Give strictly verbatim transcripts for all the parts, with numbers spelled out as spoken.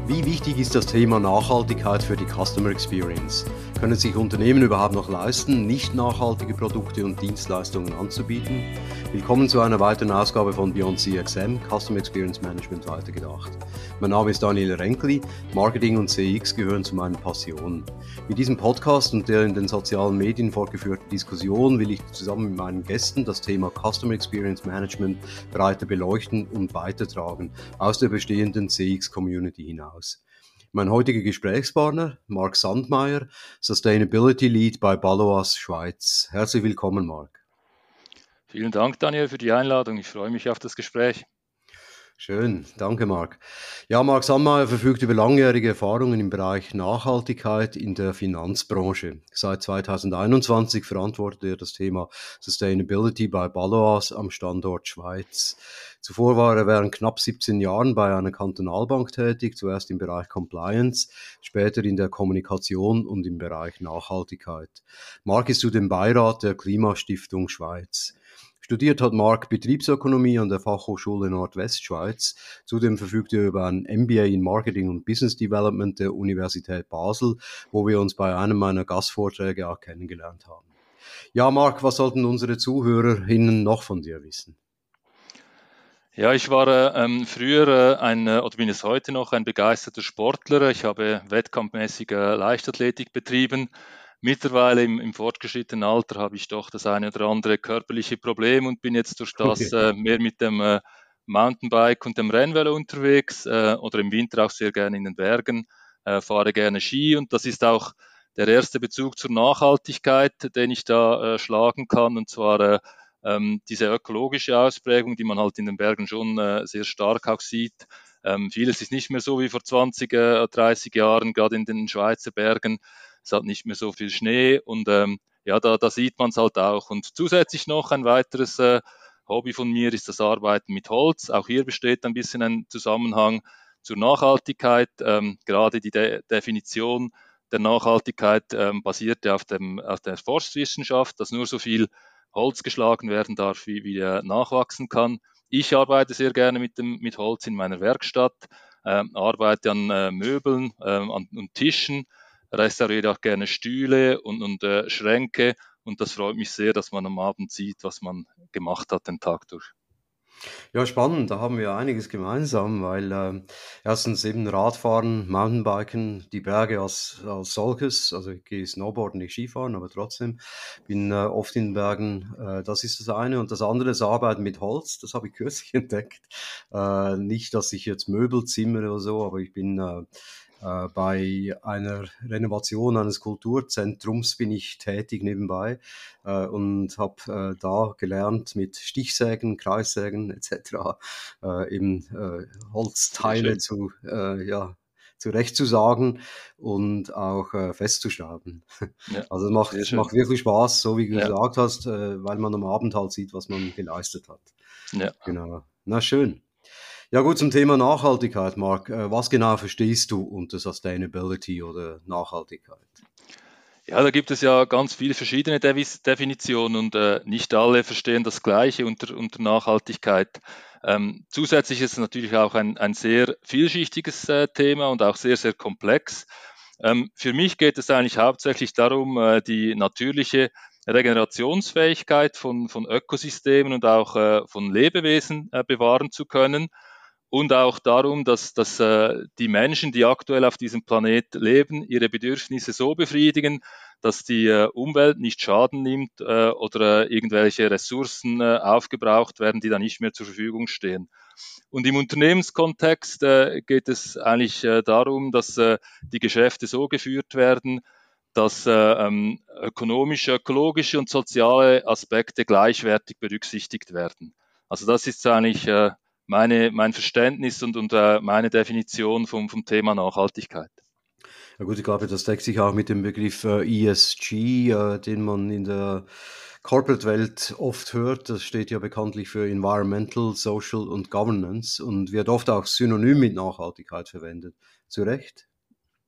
Wie wichtig ist das Thema Nachhaltigkeit für die Customer Experience? Können sich Unternehmen überhaupt noch leisten, nicht nachhaltige Produkte und Dienstleistungen anzubieten? Willkommen zu einer weiteren Ausgabe von Beyond C X M, Customer Experience Management weitergedacht. Mein Name ist Daniel Renkli, Marketing und C X gehören zu meinen Passionen. Mit diesem Podcast und der in den sozialen Medien fortgeführten Diskussion will ich zusammen mit meinen Gästen das Thema Customer Experience Management breiter beleuchten und weitertragen aus der bestehenden C X-Community hinaus. Mein heutiger Gesprächspartner, Mark Sandmeier, Sustainability Lead bei Baloise Schweiz. Herzlich willkommen, Mark. Vielen Dank, Daniel, für die Einladung. Ich freue mich auf das Gespräch. Schön, danke Marc. Ja, Mark Sandmeier verfügt über langjährige Erfahrungen im Bereich Nachhaltigkeit in der Finanzbranche. Seit zweitausendeinundzwanzig verantwortet er das Thema Sustainability bei Baloise am Standort Schweiz. Zuvor war er während knapp siebzehn Jahren bei einer Kantonalbank tätig, zuerst im Bereich Compliance, später in der Kommunikation und im Bereich Nachhaltigkeit. Mark ist zudem Beirat der Klimastiftung Schweiz. Studiert hat Mark Betriebsökonomie an der Fachhochschule Nordwestschweiz. Zudem verfügt er über ein M B A in Marketing und Business Development der Universität Basel, wo wir uns bei einem meiner Gastvorträge auch kennengelernt haben. Ja, Mark, was sollten unsere ZuhörerInnen noch von dir wissen? Ja, ich war äh, ähm, früher äh, ein, äh, oder bin es heute noch, ein begeisterter Sportler. Ich habe wettkampfmäßig äh, Leichtathletik betrieben. Mittlerweile im, im fortgeschrittenen Alter habe ich doch das eine oder andere körperliche Problem und bin jetzt durch das äh, mehr mit dem äh, Mountainbike und dem Rennvelo unterwegs äh, oder im Winter auch sehr gerne in den Bergen, äh, fahre gerne Ski und das ist auch der erste Bezug zur Nachhaltigkeit, den ich da äh, schlagen kann, und zwar äh, ähm, diese ökologische Ausprägung, die man halt in den Bergen schon äh, sehr stark auch sieht. Ähm, vieles ist nicht mehr so wie vor zwanzig, äh, dreißig Jahren, gerade in den Schweizer Bergen. Es hat nicht mehr so viel Schnee und ähm, ja, da, da sieht man es halt auch. Und zusätzlich noch ein weiteres äh, Hobby von mir ist das Arbeiten mit Holz. Auch hier besteht ein bisschen ein Zusammenhang zur Nachhaltigkeit. Ähm, gerade die De- Definition der Nachhaltigkeit ähm, basiert ja auf, dem, auf der Forstwissenschaft, dass nur so viel Holz geschlagen werden darf, wie, wie er nachwachsen kann. Ich arbeite sehr gerne mit, dem, mit Holz in meiner Werkstatt, ähm, arbeite an äh, Möbeln ähm, an, und Tischen, restauriere auch gerne Stühle und, und äh, Schränke. Und das freut mich sehr, dass man am Abend sieht, was man gemacht hat den Tag durch. Ja, spannend, da haben wir einiges gemeinsam, weil äh, erstens eben Radfahren, Mountainbiken, die Berge als, als solches, also ich gehe Snowboarden, nicht Skifahren, aber trotzdem bin äh, oft in den Bergen, äh, das ist das eine. Und das andere ist Arbeiten mit Holz, das habe ich kürzlich entdeckt. Äh, nicht, dass ich jetzt Möbel zimmere oder so, aber ich bin äh, äh, bei einer Renovation eines Kulturzentrums bin ich tätig nebenbei äh, und habe äh, da gelernt mit Stichsägen, Kreissägen et cetera äh, eben äh, Holzteile zu äh, ja zurechtzusagen und auch äh, festzuschrauben. Ja, Also es macht, sehr es schön. macht wirklich Spaß, so wie du Ja, gesagt hast, äh, weil man am Abend halt sieht, was man geleistet hat. ja. Genau. Na schön. Ja gut, zum Thema Nachhaltigkeit, Marc. Äh, Was genau verstehst du unter Sustainability oder Nachhaltigkeit? Ja, da gibt es ja ganz viele verschiedene Devis- Definitionen und äh, nicht alle verstehen das Gleiche unter, unter Nachhaltigkeit. Ähm, zusätzlich ist es natürlich auch ein, ein sehr vielschichtiges äh, Thema und auch sehr, sehr komplex. Ähm, für mich geht es eigentlich hauptsächlich darum, äh, die natürliche Regenerationsfähigkeit von, von Ökosystemen und auch äh, von Lebewesen äh, bewahren zu können. Und auch darum, dass, dass äh, die Menschen, die aktuell auf diesem Planet leben, ihre Bedürfnisse so befriedigen, dass die äh, Umwelt nicht Schaden nimmt äh, oder äh, irgendwelche Ressourcen äh, aufgebraucht werden, die dann nicht mehr zur Verfügung stehen. Und im Unternehmenskontext äh, geht es eigentlich äh, darum, dass äh, die Geschäfte so geführt werden, dass äh, ähm, ökonomische, ökologische und soziale Aspekte gleichwertig berücksichtigt werden. Also das ist eigentlich äh, meine, mein Verständnis und, und äh, meine Definition vom, vom Thema Nachhaltigkeit. Ja gut, ich glaube, das deckt sich auch mit dem Begriff äh, E S G, äh, den man in der Corporate-Welt oft hört. Das steht ja bekanntlich für Environmental, Social und Governance und wird oft auch synonym mit Nachhaltigkeit verwendet. Zu Recht?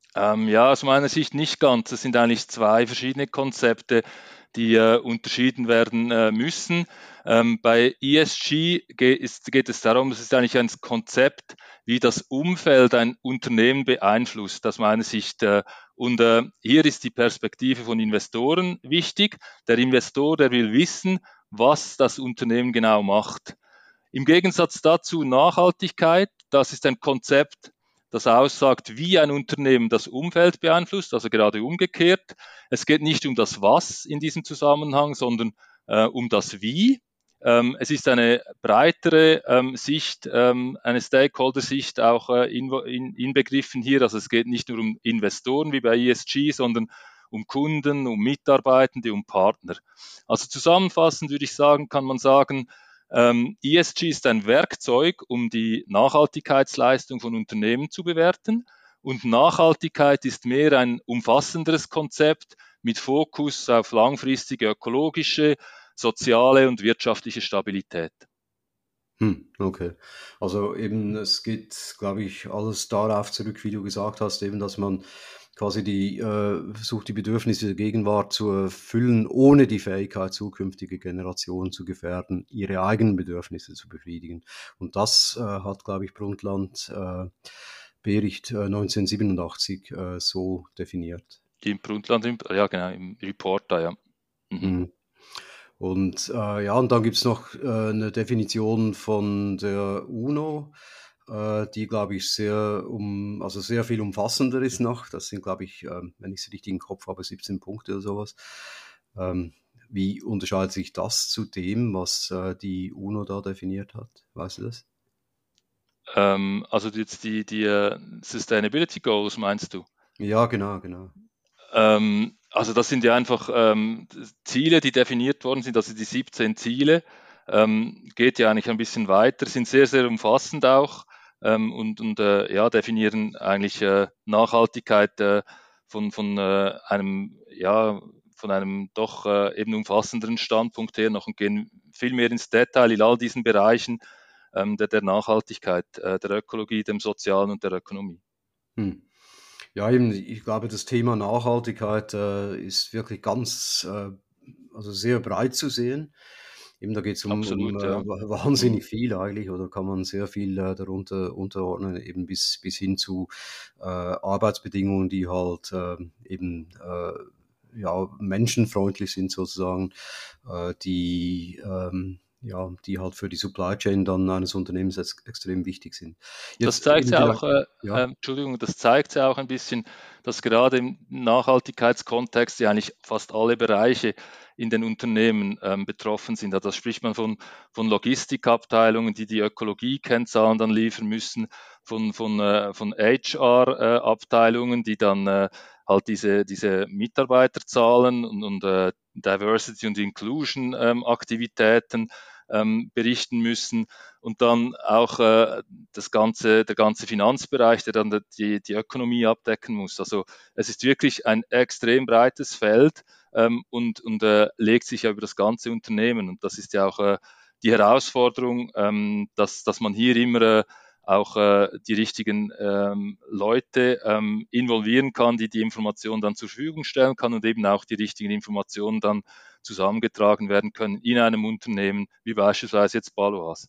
Ähm, ja, aus meiner Sicht nicht ganz. Das sind eigentlich zwei verschiedene Konzepte, die äh, unterschieden werden äh, müssen. Ähm, bei E S G geht, ist, geht es darum, es ist eigentlich ein Konzept, wie das Umfeld ein Unternehmen beeinflusst, aus meiner Sicht. Äh, und äh, hier ist die Perspektive von Investoren wichtig. Der Investor, der will wissen, was das Unternehmen genau macht. Im Gegensatz dazu Nachhaltigkeit, das ist ein Konzept, das aussagt, wie ein Unternehmen das Umfeld beeinflusst, also gerade umgekehrt. Es geht nicht um das Was in diesem Zusammenhang, sondern äh, um das Wie. Ähm, es ist eine breitere ähm, Sicht, ähm, eine Stakeholder-Sicht auch äh, in, in, inbegriffen hier. Also es geht nicht nur um Investoren wie bei E S G, sondern um Kunden, um Mitarbeitende, um Partner. Also zusammenfassend würde ich sagen, kann man sagen, ähm, E S G ist ein Werkzeug, um die Nachhaltigkeitsleistung von Unternehmen zu bewerten. Und Nachhaltigkeit ist mehr ein umfassenderes Konzept mit Fokus auf langfristige ökologische, soziale und wirtschaftliche Stabilität. Hm, okay. Also eben, es geht, glaube ich, alles darauf zurück, wie du gesagt hast, eben, dass man quasi die, äh, versucht, die Bedürfnisse der Gegenwart zu erfüllen, ohne die Fähigkeit, zukünftige Generationen zu gefährden, ihre eigenen Bedürfnisse zu befriedigen. Und das äh, hat, glaube ich, Brundtland äh, Bericht äh, neunzehnhundertsiebenundachtzig äh, so definiert. Im Brundtland, ja genau, im Report da, ja. Mhm. Hm. Und äh, ja, und dann gibt's noch äh, eine Definition von der UNO, äh, die, glaube ich, sehr um, also sehr viel umfassender ist noch. Das sind, glaube ich, ähm, wenn ich es richtig im Kopf habe, siebzehn Punkte oder sowas. Ähm, wie unterscheidet sich das zu dem, was äh, die UNO da definiert hat? Weißt du das? Ähm, also jetzt die, die uh, Sustainability Goals meinst du? Ja, genau, genau. Ähm, also das sind ja einfach ähm, Ziele, die definiert worden sind, also die siebzehn Ziele, ähm, geht ja eigentlich ein bisschen weiter, sind sehr, sehr umfassend auch ähm, und, und äh, ja, definieren eigentlich äh, Nachhaltigkeit äh, von, von äh, einem, ja, von einem doch äh, eben umfassenderen Standpunkt her noch und gehen viel mehr ins Detail in all diesen Bereichen ähm, der, der Nachhaltigkeit, äh, der Ökologie, dem Sozialen und der Ökonomie. Hm. Ja, eben, ich glaube, das Thema Nachhaltigkeit äh, ist wirklich ganz, äh, also sehr breit zu sehen. Eben, da geht es um, um Absolut, äh, ja. wa- Mhm. wahnsinnig viel eigentlich, oder kann man sehr viel äh, darunter unterordnen, eben bis, bis hin zu äh, Arbeitsbedingungen, die halt äh, eben äh, ja, menschenfreundlich sind sozusagen, äh, die ähm, ja, die halt für die Supply Chain dann eines Unternehmens ex extrem wichtig sind. Das Jetzt zeigt eben ja vielleicht, auch, äh, äh, ja. Entschuldigung, das zeigt ja auch ein bisschen, dass gerade im Nachhaltigkeitskontext ja eigentlich fast alle Bereiche in den Unternehmen ähm, betroffen sind. Also da spricht man von, von Logistikabteilungen, die die Ökologie-Kennzahlen dann liefern müssen, von, von, äh, von H R-Abteilungen, die dann äh, halt diese, diese Mitarbeiterzahlen und, und äh, Diversity und Inclusion ähm, Aktivitäten ähm, berichten müssen und dann auch äh, das ganze, der ganze Finanzbereich, der dann die, die Ökonomie abdecken muss. Also es ist wirklich ein extrem breites Feld ähm, und, und äh, legt sich ja über das ganze Unternehmen. Und das ist ja auch äh, die Herausforderung, ähm, dass, dass man hier immer äh, auch äh, die richtigen ähm, Leute ähm, involvieren kann, die die Informationen dann zur Verfügung stellen kann und eben auch die richtigen Informationen dann zusammengetragen werden können in einem Unternehmen, wie beispielsweise jetzt Baloise.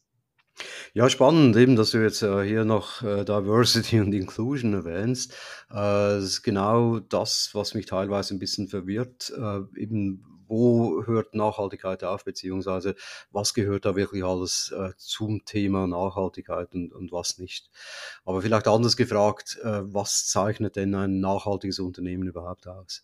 Ja, spannend eben, dass du jetzt äh, hier noch äh, Diversity und Inclusion erwähnst. Äh, das ist genau das, was mich teilweise ein bisschen verwirrt. Äh, eben, wo hört Nachhaltigkeit auf, beziehungsweise was gehört da wirklich alles äh, zum Thema Nachhaltigkeit und, und was nicht. Aber vielleicht anders gefragt, äh, was zeichnet denn ein nachhaltiges Unternehmen überhaupt aus?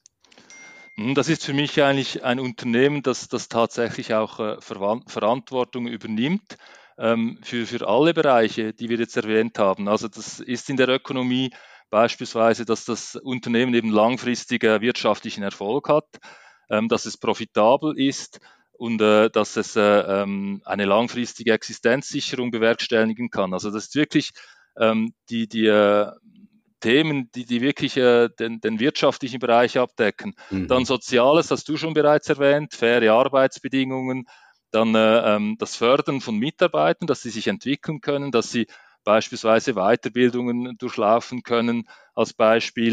Hm, Das ist für mich eigentlich ein Unternehmen, das, das tatsächlich auch äh, Verwan- Verantwortung übernimmt ähm, für, für alle Bereiche, die wir jetzt erwähnt haben. Also das ist in der Ökonomie beispielsweise, dass das Unternehmen eben langfristig äh, wirtschaftlichen Erfolg hat, ähm, dass es profitabel ist und äh, dass es äh, ähm, eine langfristige Existenzsicherung bewerkstelligen kann. Also das ist wirklich ähm, die, die äh, Themen, die, die wirklich äh, den, den wirtschaftlichen Bereich abdecken. Dann Mhm. Soziales, hast du schon bereits erwähnt, faire Arbeitsbedingungen, dann äh, ähm, das Fördern von Mitarbeitern, dass sie sich entwickeln können, dass sie beispielsweise Weiterbildungen durchlaufen können als Beispiel.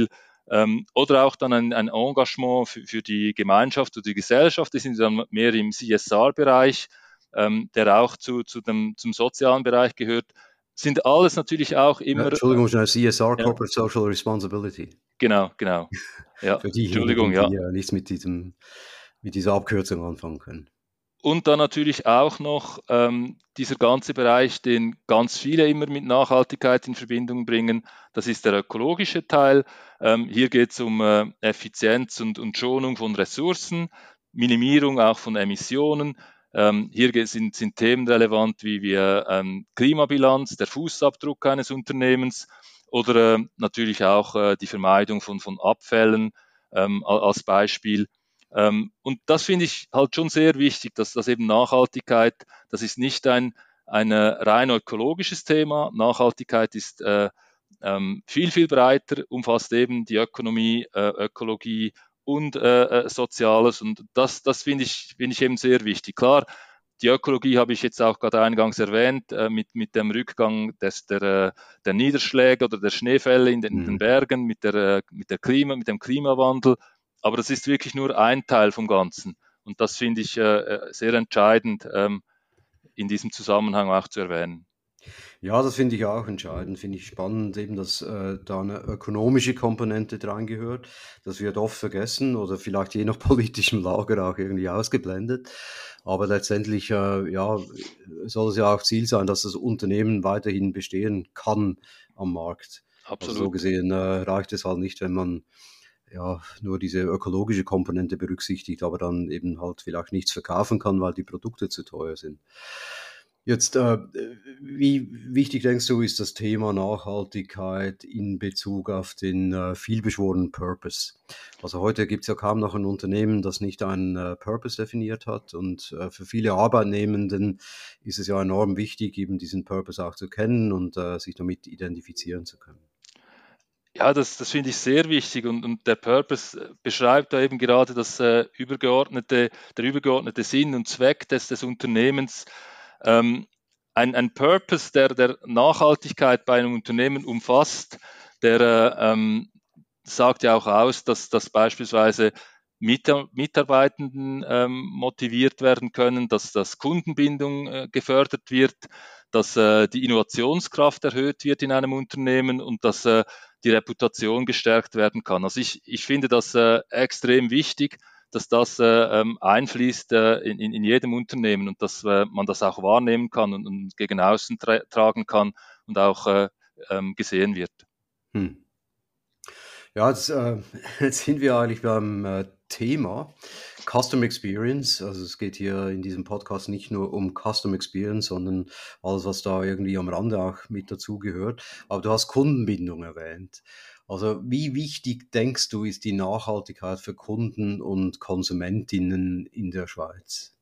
ähm, oder auch dann ein, ein Engagement für, für die Gemeinschaft oder die Gesellschaft, die sind dann mehr im C S R-Bereich, ähm, der auch zu, zu dem, zum sozialen Bereich gehört, sind alles natürlich auch Äh, immer, Entschuldigung, schnell, C S R, ja, Corporate Social Responsibility. genau, genau, ja, Für diejenigen, Entschuldigung, ja. die äh, nichts mit diesem, mit dieser Abkürzung anfangen können. Und dann natürlich auch noch ähm, dieser ganze Bereich, den ganz viele immer mit Nachhaltigkeit in Verbindung bringen, das ist der ökologische Teil. Ähm, hier geht es um äh, Effizienz und, und Schonung von Ressourcen, Minimierung auch von Emissionen. Ähm, hier geht, sind, sind Themen relevant wie wir ähm, Klimabilanz, der Fußabdruck eines Unternehmens oder äh, natürlich auch äh, die Vermeidung von, von Abfällen ähm, als Beispiel. Ähm, und das finde ich halt schon sehr wichtig, dass das eben Nachhaltigkeit, das ist nicht ein, ein äh, rein ökologisches Thema. Nachhaltigkeit ist äh, ähm, viel, viel breiter, umfasst eben die Ökonomie, äh, Ökologie und äh, äh, Soziales. Und das, das finde ich, finde ich eben sehr wichtig. Klar, die Ökologie habe ich jetzt auch gerade eingangs erwähnt, äh, mit, mit dem Rückgang des, der, äh, der Niederschläge oder der Schneefälle in den, in den Mhm. Bergen, mit, der, äh, mit, der Klima, mit dem Klimawandel. Aber das ist wirklich nur ein Teil vom Ganzen. Und das finde ich äh, sehr entscheidend ähm, in diesem Zusammenhang auch zu erwähnen. Ja, das finde ich auch entscheidend, finde ich spannend, eben, dass äh, da eine ökonomische Komponente dran gehört. Das wird oft vergessen oder vielleicht je nach politischem Lager auch irgendwie ausgeblendet. Aber letztendlich, äh, ja, soll es ja auch Ziel sein, dass das Unternehmen weiterhin bestehen kann am Markt. Also so Absolut. gesehen äh, reicht es halt nicht, wenn man ja nur diese ökologische Komponente berücksichtigt, aber dann eben halt vielleicht nichts verkaufen kann, weil die Produkte zu teuer sind. Jetzt, äh, wie wichtig denkst du, ist das Thema Nachhaltigkeit in Bezug auf den äh, vielbeschworenen Purpose? Also heute gibt es ja kaum noch ein Unternehmen, das nicht einen äh, Purpose definiert hat. Und äh, für viele Arbeitnehmenden ist es ja enorm wichtig, eben diesen Purpose auch zu kennen und äh, sich damit identifizieren zu können. Ja, das, das finde ich sehr wichtig und, und der Purpose äh, beschreibt da eben gerade das äh, übergeordnete, der übergeordnete Sinn und Zweck des, des Unternehmens. Ähm, ein, ein Purpose, der, der Nachhaltigkeit bei einem Unternehmen umfasst, der äh, ähm, sagt ja auch aus, dass, dass beispielsweise Mitar Mitarbeitenden ähm, motiviert werden können, dass, dass Kundenbindung äh, gefördert wird, dass äh, die Innovationskraft erhöht wird in einem Unternehmen und dass äh, die Reputation gestärkt werden kann. Also ich, ich finde das äh, extrem wichtig, dass das äh, ähm, einfließt äh, in, in jedem Unternehmen und dass äh, man das auch wahrnehmen kann und, und gegen außen tra tragen kann und auch äh, ähm, gesehen wird. Hm. Ja, jetzt, äh, jetzt sind wir eigentlich beim äh, Thema Custom Experience. Also es geht hier in diesem Podcast nicht nur um Custom Experience, sondern alles, was da irgendwie am Rande auch mit dazugehört. Aber du hast Kundenbindung erwähnt. Also wie wichtig denkst du, ist die Nachhaltigkeit für Kunden und Konsumentinnen in der Schweiz?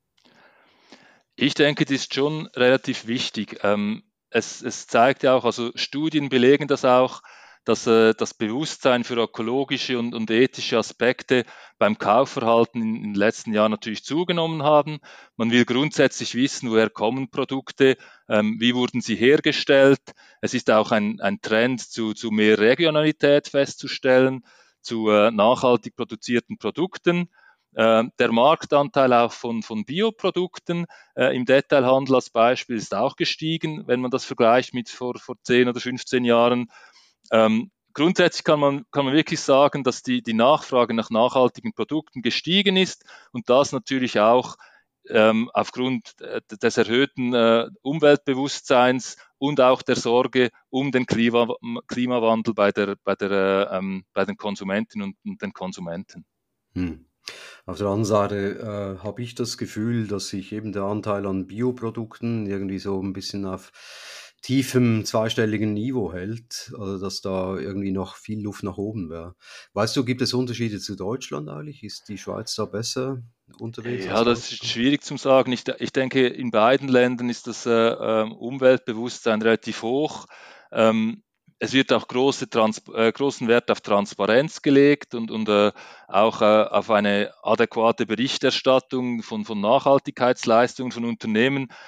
Ich denke, das ist schon relativ wichtig. Ähm, es, es zeigt ja auch, also Studien belegen das auch, dass äh, das Bewusstsein für ökologische und, und ethische Aspekte beim Kaufverhalten in, in den letzten Jahren natürlich zugenommen haben. Man will grundsätzlich wissen, woher kommen Produkte, ähm, wie wurden sie hergestellt. Es ist auch ein, ein Trend zu, zu mehr Regionalität festzustellen, zu äh, nachhaltig produzierten Produkten. Äh, der Marktanteil auch von, von Bioprodukten äh, im Detailhandel als Beispiel ist auch gestiegen, wenn man das vergleicht mit vor, vor zehn oder fünfzehn Jahren. Ähm, grundsätzlich kann man, kann man wirklich sagen, dass die, die Nachfrage nach nachhaltigen Produkten gestiegen ist und das natürlich auch ähm, aufgrund äh, des erhöhten äh, Umweltbewusstseins und auch der Sorge um den Klima, Klimawandel bei, der, bei, der, äh, ähm, bei den Konsumentinnen und, und den Konsumenten. Hm. Auf der anderen Seite äh, habe ich das Gefühl, dass sich eben der Anteil an Bioprodukten irgendwie so ein bisschen auf tiefem zweistelligen Niveau hält, also dass da irgendwie noch viel Luft nach oben wäre. Weißt du, gibt es Unterschiede zu Deutschland eigentlich? Ist die Schweiz da besser unterwegs als Ja, das ist Deutschland? schwierig zu sagen. Ich, ich denke, in beiden Ländern ist das äh, ähm, Umweltbewusstsein relativ hoch. Ähm, es wird auch große Trans äh, großen Wert auf Transparenz gelegt und, und äh, auch äh, auf eine adäquate Berichterstattung von, von Nachhaltigkeitsleistungen von Unternehmen.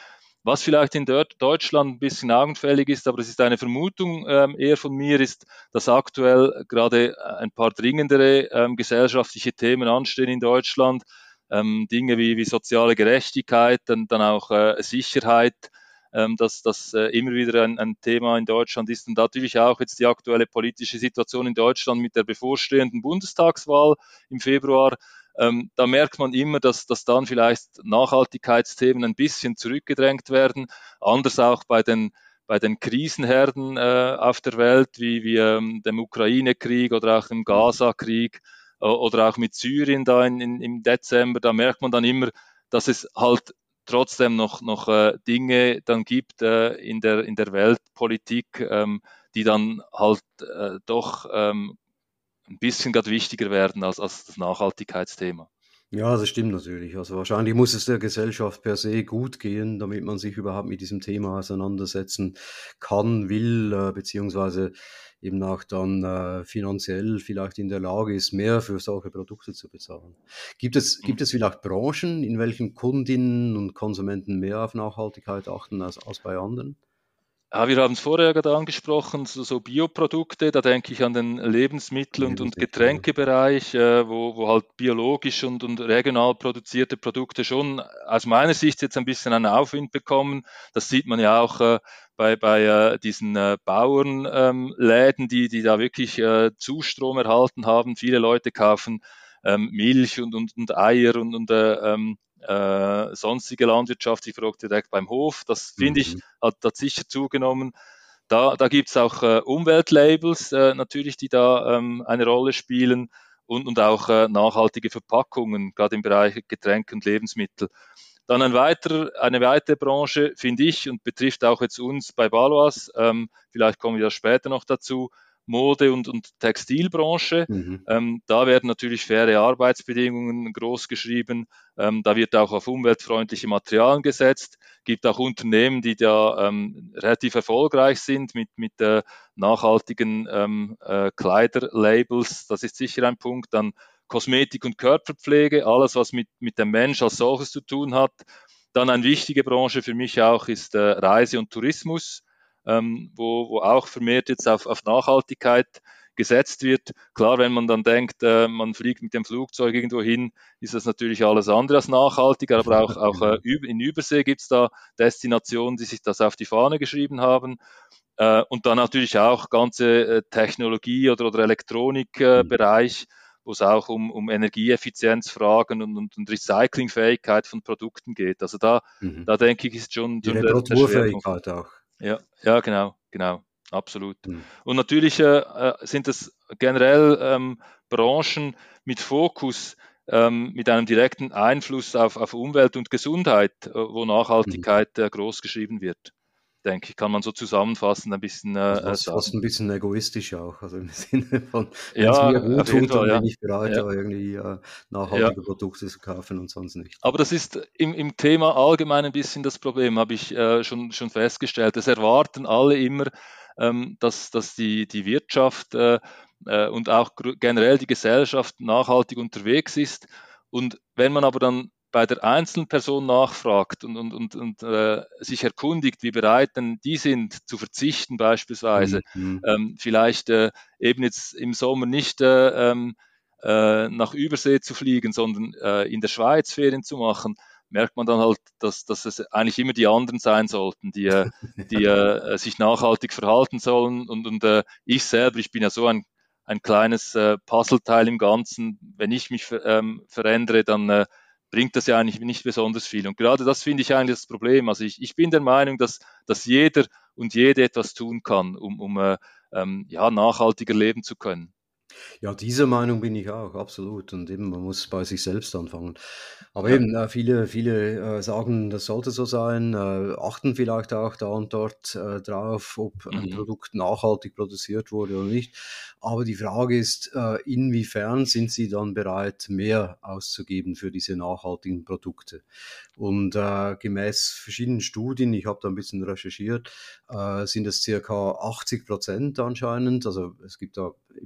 Was vielleicht in Deutschland ein bisschen augenfällig ist, aber das ist eine Vermutung ähm, eher von mir, ist, dass aktuell gerade ein paar dringendere ähm, gesellschaftliche Themen anstehen in Deutschland. Ähm, Dinge wie, wie soziale Gerechtigkeit, dann, dann auch äh, Sicherheit, ähm, dass das äh, immer wieder ein, ein Thema in Deutschland ist. Und natürlich auch jetzt die aktuelle politische Situation in Deutschland mit der bevorstehenden Bundestagswahl im Februar. Ähm, da merkt man immer, dass, dass dann vielleicht Nachhaltigkeitsthemen ein bisschen zurückgedrängt werden. Anders auch bei den, bei den Krisenherden äh, auf der Welt, wie, wie ähm, dem Ukraine-Krieg oder auch dem Gaza-Krieg äh, oder auch mit Syrien da in, in, im Dezember. Da merkt man dann immer, dass es halt trotzdem noch, noch äh, Dinge dann gibt äh, in, der, in der Weltpolitik, ähm, die dann halt äh, doch ähm, ein bisschen gerade wichtiger werden als, als das Nachhaltigkeitsthema. Ja, das stimmt natürlich. Also wahrscheinlich muss es der Gesellschaft per se gut gehen, damit man sich überhaupt mit diesem Thema auseinandersetzen kann, will, äh, beziehungsweise eben auch dann äh, finanziell vielleicht in der Lage ist, mehr für solche Produkte zu bezahlen. Gibt es, gibt es vielleicht Branchen, in welchen Kundinnen und Konsumenten mehr auf Nachhaltigkeit achten als, als bei anderen? Ja, wir haben es vorher gerade angesprochen, so, so Bioprodukte, da denke ich an den Lebensmittel- und, und Lebensmittel, ja. Getränkebereich, äh, wo, wo halt biologisch und, und regional produzierte Produkte schon aus meiner Sicht jetzt ein bisschen einen Aufwind bekommen. Das sieht man ja auch äh, bei, bei äh, diesen äh, Bauernläden, ähm, die, die da wirklich äh, Zustrom erhalten haben. Viele Leute kaufen ähm, Milch und, und, und Eier und, und äh, ähm, äh, sonstige landwirtschaftliche Produkte direkt beim Hof. Das finde ich, Mhm. hat, hat sicher zugenommen. Da, da gibt es auch äh, Umweltlabels äh, natürlich, die da ähm, eine Rolle spielen und, und auch äh, nachhaltige Verpackungen, gerade im Bereich Getränke und Lebensmittel. Dann ein weiter, eine weitere Branche, finde ich, und betrifft auch jetzt uns bei Balois, ähm, vielleicht kommen wir da später noch dazu, Mode- und, und Textilbranche. Mhm. Ähm, da werden natürlich faire Arbeitsbedingungen groß geschrieben. Ähm, da wird auch auf umweltfreundliche Materialien gesetzt. Gibt auch Unternehmen, die da ähm, relativ erfolgreich sind mit, mit äh, nachhaltigen ähm, äh, Kleiderlabels. Das ist sicher ein Punkt. Dann Kosmetik und Körperpflege, alles, was mit, mit dem Mensch als solches zu tun hat. Dann eine wichtige Branche für mich auch ist äh, Reise und Tourismus, ähm, wo, wo auch vermehrt jetzt auf, auf Nachhaltigkeit gesetzt wird. Klar, wenn man dann denkt, äh, man fliegt mit dem Flugzeug irgendwo hin, ist das natürlich alles andere als nachhaltiger, aber auch, auch äh, Genau. in Übersee gibt es da Destinationen, die sich das auf die Fahne geschrieben haben. Äh, und dann natürlich auch ganze äh, Technologie- oder, oder Mhm. Elektronikbereich, äh, wo es auch um, um Energieeffizienzfragen und, und, und Recyclingfähigkeit von Produkten geht. Also da, Mhm. da denke ich, ist schon, Die schon der, der Schwerpunkt. Reparaturfähigkeit auch. Ja, ja, genau, genau, absolut. Mhm. Und natürlich äh, äh, sind es generell ähm, Branchen mit Fokus, ähm, mit einem direkten Einfluss auf, auf Umwelt und Gesundheit, äh, wo Mhm. Nachhaltigkeit äh, groß geschrieben wird. Denke ich, kann man so zusammenfassend ein bisschen Also äh, äh, fast fast sagen. 'n bisschen egoistisch auch, also im Sinne von, wenn's mir Ja, gut auf jeden tut, Fall, dann ja. bin ich bereit, Ja, da irgendwie, äh, ja. nachhaltige Produkte zu kaufen und sonst nicht. Aber das ist im, im Thema allgemein ein bisschen das Problem, habe ich äh, schon, schon festgestellt. Es erwarten alle immer, ähm, dass, dass die, die Wirtschaft äh, äh, und auch generell die Gesellschaft nachhaltig unterwegs ist. Und wenn man aber dann bei der einzelnen Person nachfragt und, und, und, und äh, sich erkundigt, wie bereit denn die sind zu verzichten beispielsweise, Mhm. ähm, vielleicht äh, eben jetzt im Sommer nicht äh, ähm, äh, nach Übersee zu fliegen, sondern äh, in der Schweiz Ferien zu machen, merkt man dann halt, dass, dass es eigentlich immer die anderen sein sollten, die, äh, die äh, sich nachhaltig verhalten sollen. Und, und äh, ich selber, ich bin ja so ein, ein kleines äh, Puzzleteil im Ganzen. Wenn ich mich ver ähm, verändere, dann äh, bringt das ja eigentlich nicht besonders viel. Und gerade das finde ich eigentlich das Problem. Also ich, ich bin der Meinung, dass, dass jeder und jede etwas tun kann, um, um äh, ähm, ja, nachhaltiger leben zu können. Ja, dieser Meinung bin ich auch, absolut. Und eben, man muss bei sich selbst anfangen. Aber Ja. eben, äh, viele, viele äh, sagen, das sollte so sein, äh, achten vielleicht auch da und dort äh, drauf, ob ein Mhm. Produkt nachhaltig produziert wurde oder nicht. Aber die Frage ist, äh, inwiefern sind sie dann bereit, mehr auszugeben für diese nachhaltigen Produkte? Und äh, gemäß verschiedenen Studien, ich habe da ein bisschen recherchiert, äh, sind es circa achtzig Prozent anscheinend. Also es gibt da eben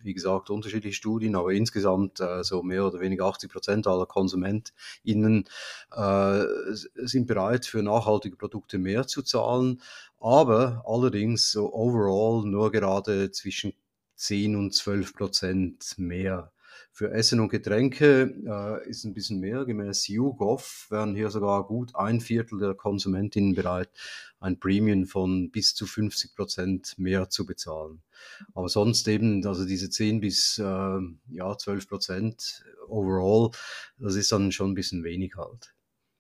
wie gesagt, unterschiedliche Studien, aber insgesamt äh, so mehr oder weniger achtzig Prozent aller KonsumentInnen äh, sind bereit, für nachhaltige Produkte mehr zu zahlen, aber allerdings so overall nur gerade zwischen zehn und zwölf Prozent mehr. Für Essen und Getränke äh, ist ein bisschen mehr. Gemäß YouGov wären hier sogar gut ein Viertel der Konsumentinnen bereit, ein Premium von bis zu fünfzig Prozent mehr zu bezahlen. Aber sonst eben, also diese zehn bis äh, ja, zwölf Prozent overall, das ist dann schon ein bisschen wenig halt.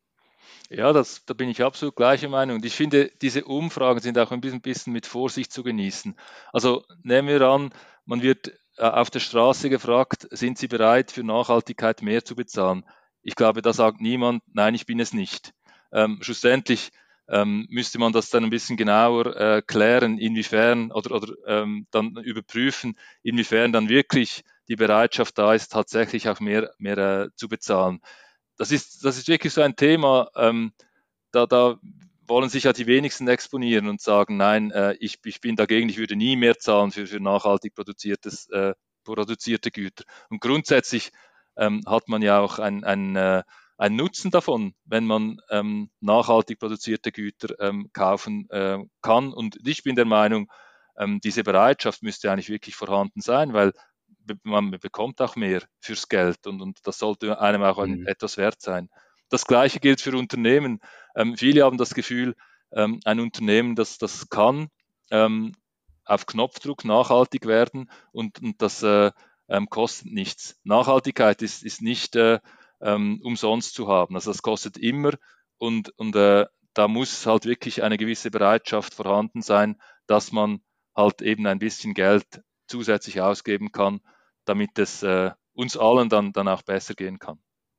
Ja, das, da bin ich absolut gleicher Meinung. Und ich finde, diese Umfragen sind auch ein bisschen, bisschen mit Vorsicht zu genießen. Also nehmen wir an, man wird äh, auf der Straße gefragt, sind Sie bereit, für Nachhaltigkeit mehr zu bezahlen? Ich glaube, da sagt niemand, nein, ich bin es nicht. Ähm, schlussendlich ähm, müsste man das dann ein bisschen genauer äh, klären, inwiefern oder, oder ähm, dann überprüfen, inwiefern dann wirklich die Bereitschaft da ist, tatsächlich auch mehr, mehr äh, zu bezahlen. Das ist, das ist wirklich so ein Thema, ähm, da, da wollen sich ja die wenigsten exponieren und sagen, nein, äh, ich, ich bin dagegen, ich würde nie mehr zahlen für, für nachhaltig produziertes, äh, produzierte Güter. Und grundsätzlich ähm, hat man ja auch ein, ein, äh, einen Nutzen davon, wenn man ähm, nachhaltig produzierte Güter ähm, kaufen äh, kann. Und ich bin der Meinung, ähm, diese Bereitschaft müsste eigentlich wirklich vorhanden sein, weil man bekommt auch mehr fürs Geld und, und das sollte einem auch ein, Mhm. etwas wert sein. Das Gleiche gilt für Unternehmen. Ähm, viele haben das Gefühl, ähm, ein Unternehmen, das, das kann ähm, auf Knopfdruck nachhaltig werden und, und das äh, ähm, kostet nichts. Nachhaltigkeit ist, ist nicht äh, ähm, umsonst zu haben. Also das kostet immer und, und äh, da muss halt wirklich eine gewisse Bereitschaft vorhanden sein, dass man halt eben ein bisschen Geld zusätzlich ausgeben kann, damit es äh, uns allen dann, dann auch besser gehen kann.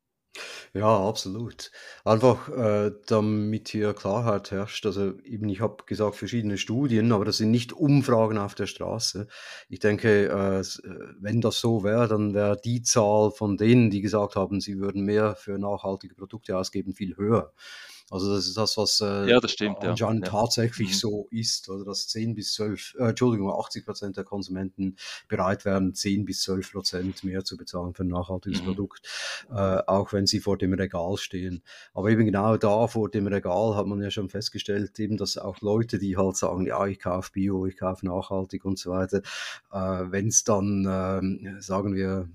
Ja, absolut. Einfach, äh, damit hier Klarheit herrscht. Also eben, ich habe gesagt, verschiedene Studien, aber das sind nicht Umfragen auf der Straße. Ich denke, äh, s- äh, wenn das so wäre, dann wäre die Zahl von denen, die gesagt haben, sie würden mehr für nachhaltige Produkte ausgeben, viel höher. Also das ist das, was äh, Ja, das stimmt, ja. anscheinend Ja. tatsächlich Mhm. so ist, oder dass zehn bis zwölf, äh, Entschuldigung, achtzig Prozent der Konsumenten bereit wären, zehn bis zwölf Prozent mehr zu bezahlen für ein nachhaltiges Mhm. Produkt, äh, auch wenn sie vor dem Regal stehen. Aber eben genau da vor dem Regal hat man ja schon festgestellt, eben, dass auch Leute, die halt sagen, ja, ich kaufe Bio, ich kaufe nachhaltig und so weiter, äh, wenn es dann, ähm, sagen wir,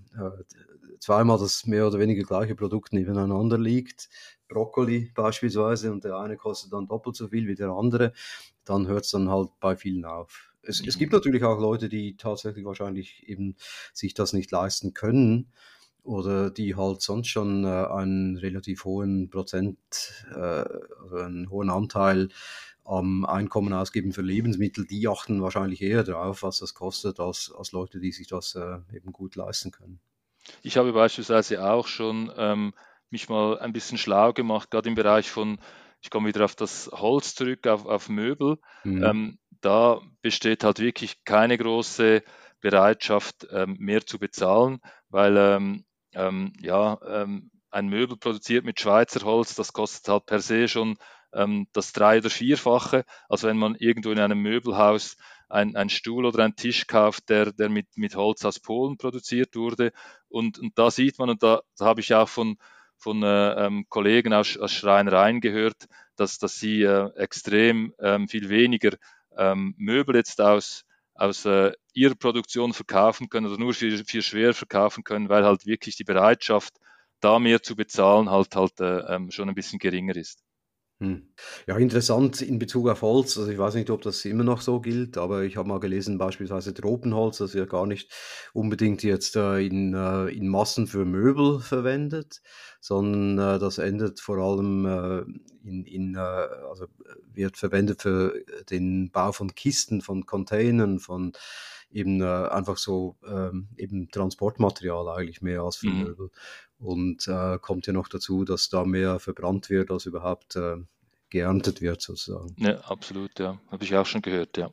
äh, zweimal das mehr oder weniger gleiche Produkt nebeneinander liegt, Brokkoli beispielsweise, und der eine kostet dann doppelt so viel wie der andere, dann hört es dann halt bei vielen auf. Es, es gibt Mhm. natürlich auch Leute, die tatsächlich wahrscheinlich eben sich das nicht leisten können oder die halt sonst schon äh, einen relativ hohen Prozent, äh, also einen hohen Anteil am Einkommen ausgeben für Lebensmittel, die achten wahrscheinlich eher darauf, was das kostet, als, als Leute, die sich das äh, eben gut leisten können. Ich habe beispielsweise auch schon ähm, mich mal ein bisschen schlau gemacht, gerade im Bereich von, ich komme wieder auf das Holz zurück, auf, auf Möbel. Mhm. Ähm, da besteht halt wirklich keine große Bereitschaft, ähm, mehr zu bezahlen, weil ähm, ähm, ja, ähm, ein Möbel produziert mit Schweizer Holz, das kostet halt per se schon ähm, das drei- oder vierfache, als wenn man irgendwo in einem Möbelhaus ein, ein Stuhl oder einen Tisch kauft, der, der mit, mit Holz aus Polen produziert wurde. Und, und da sieht man, und da, da habe ich auch von, von äh, ähm, Kollegen aus, aus Schreinereien gehört, dass, dass sie äh, extrem ähm, viel weniger ähm, Möbel jetzt aus, aus äh, ihrer Produktion verkaufen können oder nur viel, viel schwer verkaufen können, weil halt wirklich die Bereitschaft, da mehr zu bezahlen, halt halt äh, ähm, schon ein bisschen geringer ist. Hm. Ja, interessant in Bezug auf Holz. Also ich weiß nicht, ob das immer noch so gilt, aber ich habe mal gelesen, beispielsweise Tropenholz, das wird gar nicht unbedingt jetzt äh, in, äh, in Massen für Möbel verwendet, sondern äh, das endet vor allem äh, in, in äh, also äh, wird verwendet für den Bau von Kisten, von Containern, von eben äh, einfach so ähm, eben Transportmaterial eigentlich mehr als für Mhm. Möbel. Und äh, kommt ja noch dazu, dass da mehr verbrannt wird, als überhaupt äh, geerntet wird, sozusagen. Ja, absolut, ja. Habe ich auch schon gehört, ja.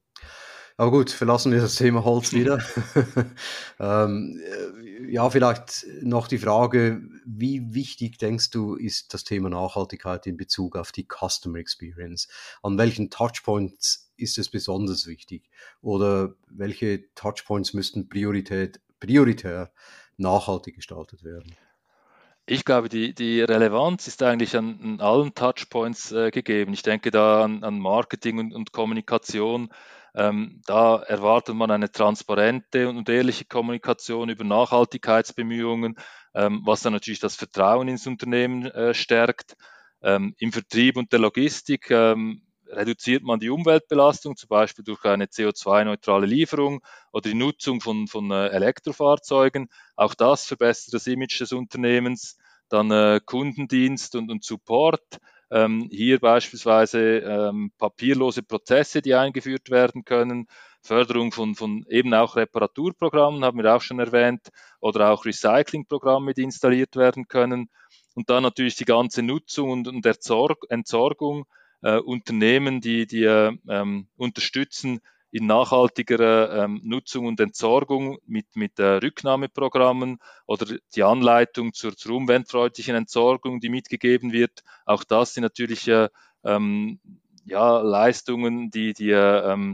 Aber gut, verlassen wir das Thema Holz wieder. ähm, äh, ja, vielleicht noch die Frage, wie wichtig denkst du, ist das Thema Nachhaltigkeit in Bezug auf die Customer Experience? An welchen Touchpoints ist es besonders wichtig? Oder welche Touchpoints müssten Priorität, prioritär nachhaltig gestaltet werden? Ich glaube, die, die Relevanz ist eigentlich an, an allen Touchpoints äh, gegeben. Ich denke da an, an Marketing und, und Kommunikation. Ähm, da erwartet man eine transparente und ehrliche Kommunikation über Nachhaltigkeitsbemühungen, ähm, was dann natürlich das Vertrauen ins Unternehmen äh, stärkt. Ähm, im Vertrieb und der Logistik ähm, reduziert man die Umweltbelastung, zum Beispiel durch eine C O zwei neutrale Lieferung oder die Nutzung von, von äh, Elektrofahrzeugen. Auch das verbessert das Image des Unternehmens. Dann äh, Kundendienst und, und Support. Ähm, hier beispielsweise ähm, papierlose Prozesse, die eingeführt werden können. Förderung von, von eben auch Reparaturprogrammen, haben wir auch schon erwähnt, oder auch Recyclingprogramme, die installiert werden können. Und dann natürlich die ganze Nutzung und, und Entsorgung. Äh, Unternehmen, die, die äh, ähm, unterstützen in nachhaltigerer ähm, Nutzung und Entsorgung mit, mit äh, Rücknahmeprogrammen oder die Anleitung zur, zur umweltfreundlichen Entsorgung, die mitgegeben wird. Auch das sind natürlich äh, ähm, ja, Leistungen, die, die äh, ähm,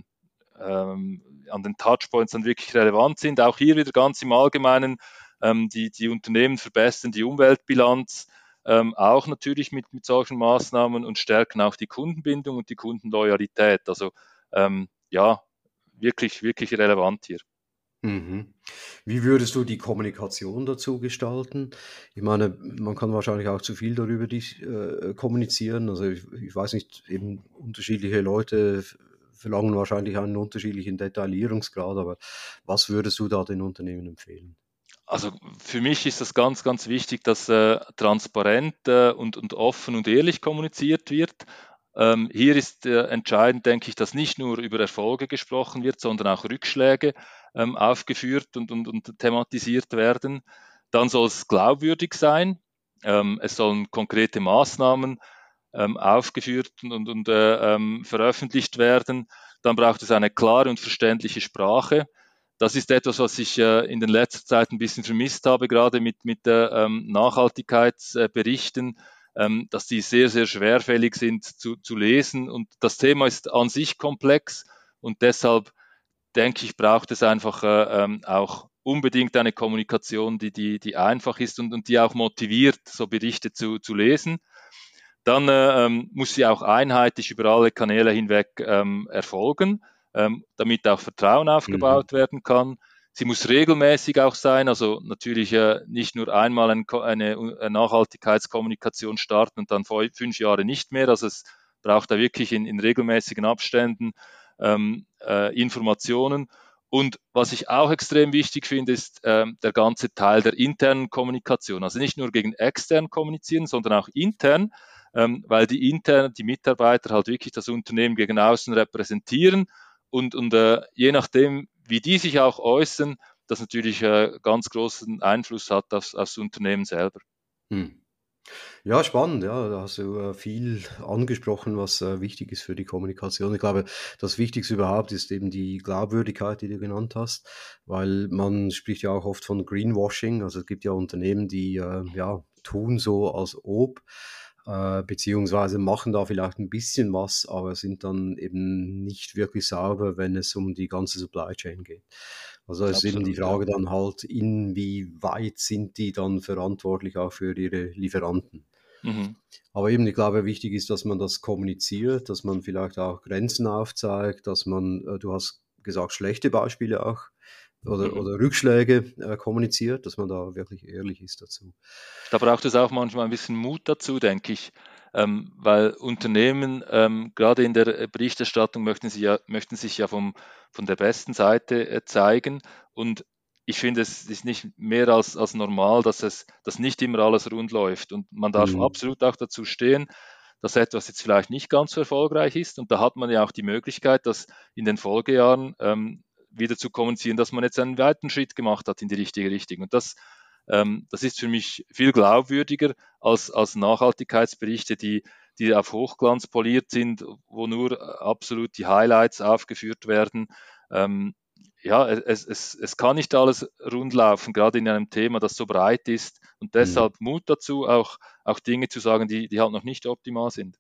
ähm, an den Touchpoints dann wirklich relevant sind. Auch hier wieder ganz im Allgemeinen, ähm, die, die Unternehmen verbessern die Umweltbilanz, ähm, auch natürlich mit, mit solchen Maßnahmen und stärken auch die Kundenbindung und die Kundenloyalität. Also ähm, ja, wirklich, wirklich relevant hier. Mhm. Wie würdest du die Kommunikation dazu gestalten? Ich meine, man kann wahrscheinlich auch zu viel darüber dich, äh, kommunizieren. Also ich, ich weiß nicht, eben unterschiedliche Leute f- verlangen wahrscheinlich einen unterschiedlichen Detaillierungsgrad, aber was würdest du da den Unternehmen empfehlen? Also für mich ist das ganz, ganz wichtig, dass äh, transparent äh, und, und offen und ehrlich kommuniziert wird. Ähm, hier ist äh, entscheidend, denke ich, dass nicht nur über Erfolge gesprochen wird, sondern auch Rückschläge ähm, aufgeführt und, und, und thematisiert werden. Dann soll es glaubwürdig sein. Ähm, es sollen konkrete Maßnahmen ähm, aufgeführt und, und äh, ähm, veröffentlicht werden. Dann braucht es eine klare und verständliche Sprache. Das ist etwas, was ich äh, in den letzten Zeit ein bisschen vermisst habe, gerade mit, mit äh, ähm, Nachhaltigkeitsberichten, ähm, dass die sehr, sehr schwerfällig sind zu, zu lesen. Und das Thema ist an sich komplex und deshalb denke ich, braucht es einfach äh, ähm, auch unbedingt eine Kommunikation, die, die, die einfach ist und, und die auch motiviert, so Berichte zu, zu lesen. Dann äh, ähm, muss sie auch einheitlich über alle Kanäle hinweg ähm, erfolgen, ähm, damit auch Vertrauen Mhm. aufgebaut werden kann. Sie muss regelmäßig auch sein, also natürlich äh, nicht nur einmal ein, eine, eine Nachhaltigkeitskommunikation starten und dann fünf Jahre nicht mehr. Also es braucht da wirklich in, in regelmäßigen Abständen ähm, äh, Informationen. Und was ich auch extrem wichtig finde, ist ähm, der ganze Teil der internen Kommunikation. Also nicht nur gegen extern kommunizieren, sondern auch intern, ähm, weil die intern, die Mitarbeiter halt wirklich das Unternehmen gegen außen repräsentieren und, und äh, je nachdem, wie die sich auch äußern, das natürlich äh, ganz großen Einfluss hat aufs, aufs Unternehmen selber. Hm. Ja, spannend, ja. Da hast du äh, viel angesprochen, was äh, wichtig ist für die Kommunikation. Ich glaube, das Wichtigste überhaupt ist eben die Glaubwürdigkeit, die du genannt hast, weil man spricht ja auch oft von Greenwashing. Also es gibt ja Unternehmen, die äh, ja tun so, als ob, äh, beziehungsweise machen da vielleicht ein bisschen was, aber sind dann eben nicht wirklich sauber, wenn es um die ganze Supply Chain geht. Also es ist eben die Absolut, ja. Frage dann halt, inwieweit sind die dann verantwortlich auch für ihre Lieferanten? Mhm. Aber eben, ich glaube, wichtig ist, dass man das kommuniziert, dass man vielleicht auch Grenzen aufzeigt, dass man, äh, du hast gesagt, schlechte Beispiele auch oder, Mhm. oder Rückschläge äh, kommuniziert, dass man da wirklich ehrlich ist dazu. Da braucht es auch manchmal ein bisschen Mut dazu, denke ich, ähm, weil Unternehmen, ähm, gerade in der äh, Berichterstattung, möchten, sie ja, möchten sich ja vom, von der besten Seite äh, zeigen. Und ich finde, es ist nicht mehr als, als normal, dass es dass nicht immer alles rund läuft. Und man darf Mhm. absolut auch dazu stehen, dass etwas jetzt vielleicht nicht ganz so erfolgreich ist. Und da hat man ja auch die Möglichkeit, das in den Folgejahren ähm, wieder zu kommunizieren, dass man jetzt einen weiteren Schritt gemacht hat in die richtige Richtung. Und das ähm, das ist für mich viel glaubwürdiger als, als Nachhaltigkeitsberichte, die, die auf Hochglanz poliert sind, wo nur absolut die Highlights aufgeführt werden. Ähm, ja, es, es, es kann nicht alles rund laufen, gerade in einem Thema, das so breit ist. Und Mhm. deshalb Mut dazu, auch, auch Dinge zu sagen, die, die halt noch nicht optimal sind.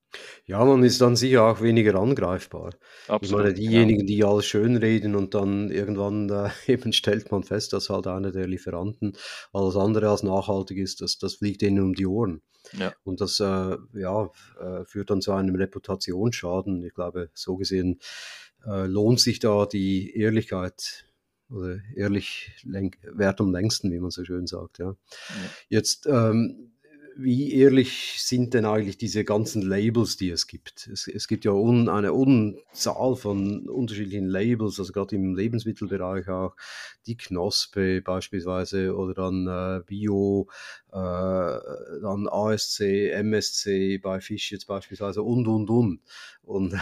Ja, man ist dann sicher auch weniger angreifbar. Ich meine, Absolut, genau. diejenigen, die alles schönreden und dann irgendwann äh, eben stellt man fest, dass halt einer der Lieferanten alles andere als nachhaltig ist, das, das fliegt ihnen um die Ohren. Ja. Und das äh, ja, äh, führt dann zu einem Reputationsschaden. Ich glaube, so gesehen äh, lohnt sich da die Ehrlichkeit oder ehrlich lenk, wert am längsten, wie man so schön sagt. Ja. Ja. Jetzt, ähm, wie ehrlich sind denn eigentlich diese ganzen Labels, die es gibt? Es, es gibt ja un, eine Unzahl von unterschiedlichen Labels, also gerade im Lebensmittelbereich auch, die Knospe beispielsweise oder dann äh, Bio, äh, dann A S C, M S C bei Fisch jetzt beispielsweise und, und, und. Und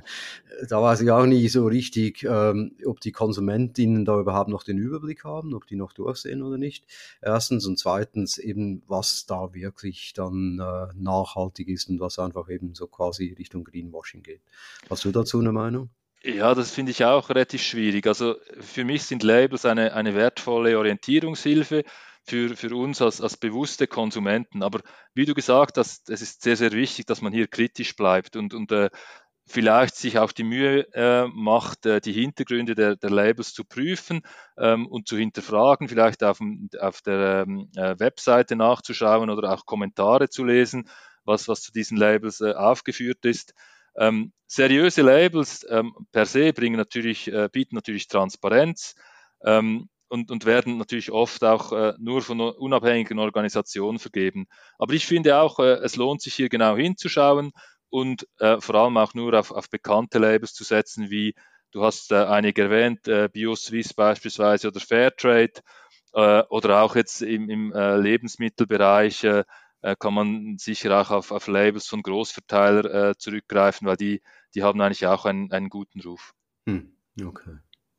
da weiß ich auch nie so richtig, ähm, ob die Konsumentinnen da überhaupt noch den Überblick haben, ob die noch durchsehen oder nicht. Erstens und zweitens eben, was da wirklich dann äh, nachhaltig ist und was einfach eben so quasi Richtung Greenwashing geht. Hast du dazu eine Meinung? Ja, das finde ich auch relativ schwierig. Also für mich sind Labels eine, eine wertvolle Orientierungshilfe für, für uns als, als bewusste Konsumenten. Aber wie du gesagt hast, es ist sehr, sehr wichtig, dass man hier kritisch bleibt und, und äh, vielleicht sich auch die Mühe äh, macht, äh, die Hintergründe der, der Labels zu prüfen ähm, und zu hinterfragen, vielleicht auf, dem- auf der ähm, äh, Webseite nachzuschauen oder auch Kommentare zu lesen, was, was zu diesen Labels äh, aufgeführt ist. Ähm, seriöse Labels ähm, per se bringen natürlich, äh, bieten natürlich Transparenz ähm, und, und werden natürlich oft auch äh, nur von unabhängigen Organisationen vergeben. Aber ich finde auch, äh, es lohnt sich hier genau hinzuschauen und äh, vor allem auch nur auf, auf bekannte Labels zu setzen, wie du hast äh, einige erwähnt, äh, BioSwiss beispielsweise oder Fairtrade äh, oder auch jetzt im, im äh, Lebensmittelbereich äh, äh, kann man sicher auch auf, auf Labels von Großverteiler äh, zurückgreifen, weil die, die haben eigentlich auch einen, einen guten Ruf. Hm, okay.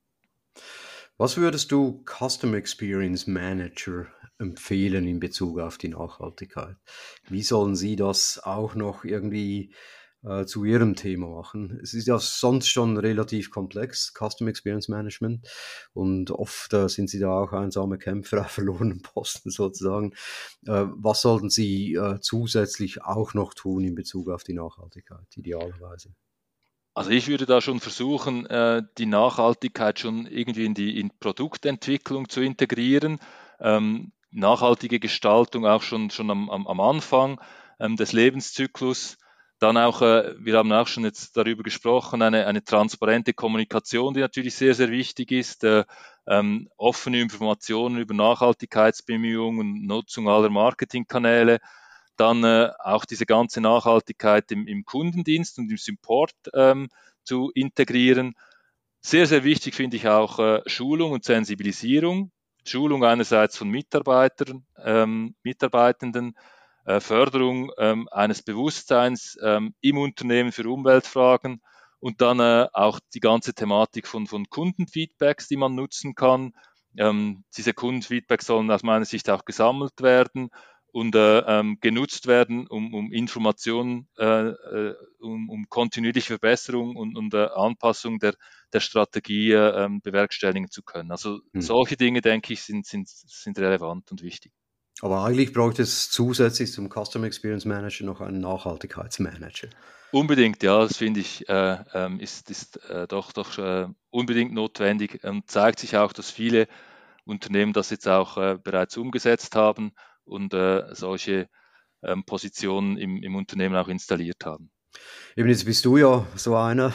Was würdest du Customer Experience Manager empfehlen in Bezug auf die Nachhaltigkeit? Wie sollen sie das auch noch irgendwie äh, zu ihrem Thema machen? Es ist ja sonst schon relativ komplex, Customer Experience Management, und oft äh, sind sie da auch einsame Kämpfer auf verlorenen Posten sozusagen. Äh, was sollten sie äh, zusätzlich auch noch tun in Bezug auf die Nachhaltigkeit, idealerweise? Also ich würde da schon versuchen, äh, die Nachhaltigkeit schon irgendwie in die in Produktentwicklung zu integrieren. Ähm, nachhaltige Gestaltung auch schon, schon am, am, am Anfang ähm, des Lebenszyklus. Dann auch, äh, wir haben auch schon jetzt darüber gesprochen, eine, eine transparente Kommunikation, die natürlich sehr, sehr wichtig ist. Äh, ähm, offene Informationen über Nachhaltigkeitsbemühungen, Nutzung aller Marketingkanäle. Dann äh, auch diese ganze Nachhaltigkeit im, im Kundendienst und im Support ähm, zu integrieren. Sehr, sehr wichtig finde ich auch äh, Schulung und Sensibilisierung. Schulung einerseits von Mitarbeitern, ähm, Mitarbeitenden, äh, Förderung ähm, eines Bewusstseins ähm, im Unternehmen für Umweltfragen und dann äh, auch die ganze Thematik von, von Kundenfeedbacks, die man nutzen kann. Ähm, diese Kundenfeedbacks sollen aus meiner Sicht auch gesammelt werden und äh, ähm, genutzt werden, um, um Informationen, äh, äh, um, um kontinuierliche Verbesserung und, und äh, Anpassung der, der Strategie äh, ähm, bewerkstelligen zu können. Also Hm. solche Dinge, denke ich, sind, sind, sind relevant und wichtig. Aber eigentlich braucht es zusätzlich zum Customer Experience Manager noch einen Nachhaltigkeitsmanager. Unbedingt, ja, das finde ich, äh, ähm, ist, ist äh, doch, doch äh, unbedingt notwendig und zeigt sich auch, dass viele Unternehmen das jetzt auch äh, bereits umgesetzt haben und äh, solche ähm, Positionen im, im Unternehmen auch installiert haben. Eben jetzt bist du ja so einer.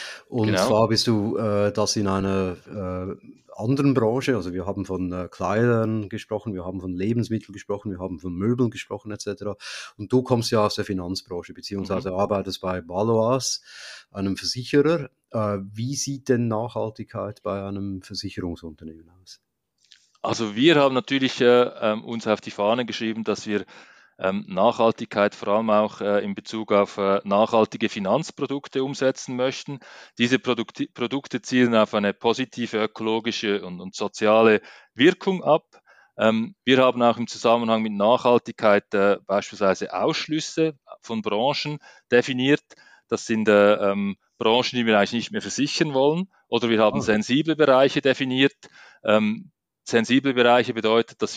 Und Genau. zwar bist du äh, das in einer äh, anderen Branche. Also wir haben von äh, Kleidern gesprochen, wir haben von Lebensmitteln gesprochen, wir haben von Möbeln gesprochen et cetera. Und du kommst ja aus der Finanzbranche, Mhm. beziehungsweise arbeitest bei Balois, einem Versicherer. Äh, wie sieht denn Nachhaltigkeit bei einem Versicherungsunternehmen aus? Also wir haben natürlich äh, ähm, uns auf die Fahne geschrieben, dass wir ähm, Nachhaltigkeit vor allem auch äh, in Bezug auf äh, nachhaltige Finanzprodukte umsetzen möchten. Diese Produkte, Produkte zielen auf eine positive ökologische und, und soziale Wirkung ab. Ähm, wir haben auch im Zusammenhang mit Nachhaltigkeit äh, beispielsweise Ausschlüsse von Branchen definiert. Das sind äh, ähm, Branchen, die wir eigentlich nicht mehr versichern wollen. Oder wir haben Ah, sensible Bereiche definiert. Ähm, sensible Bereiche bedeutet, dass wir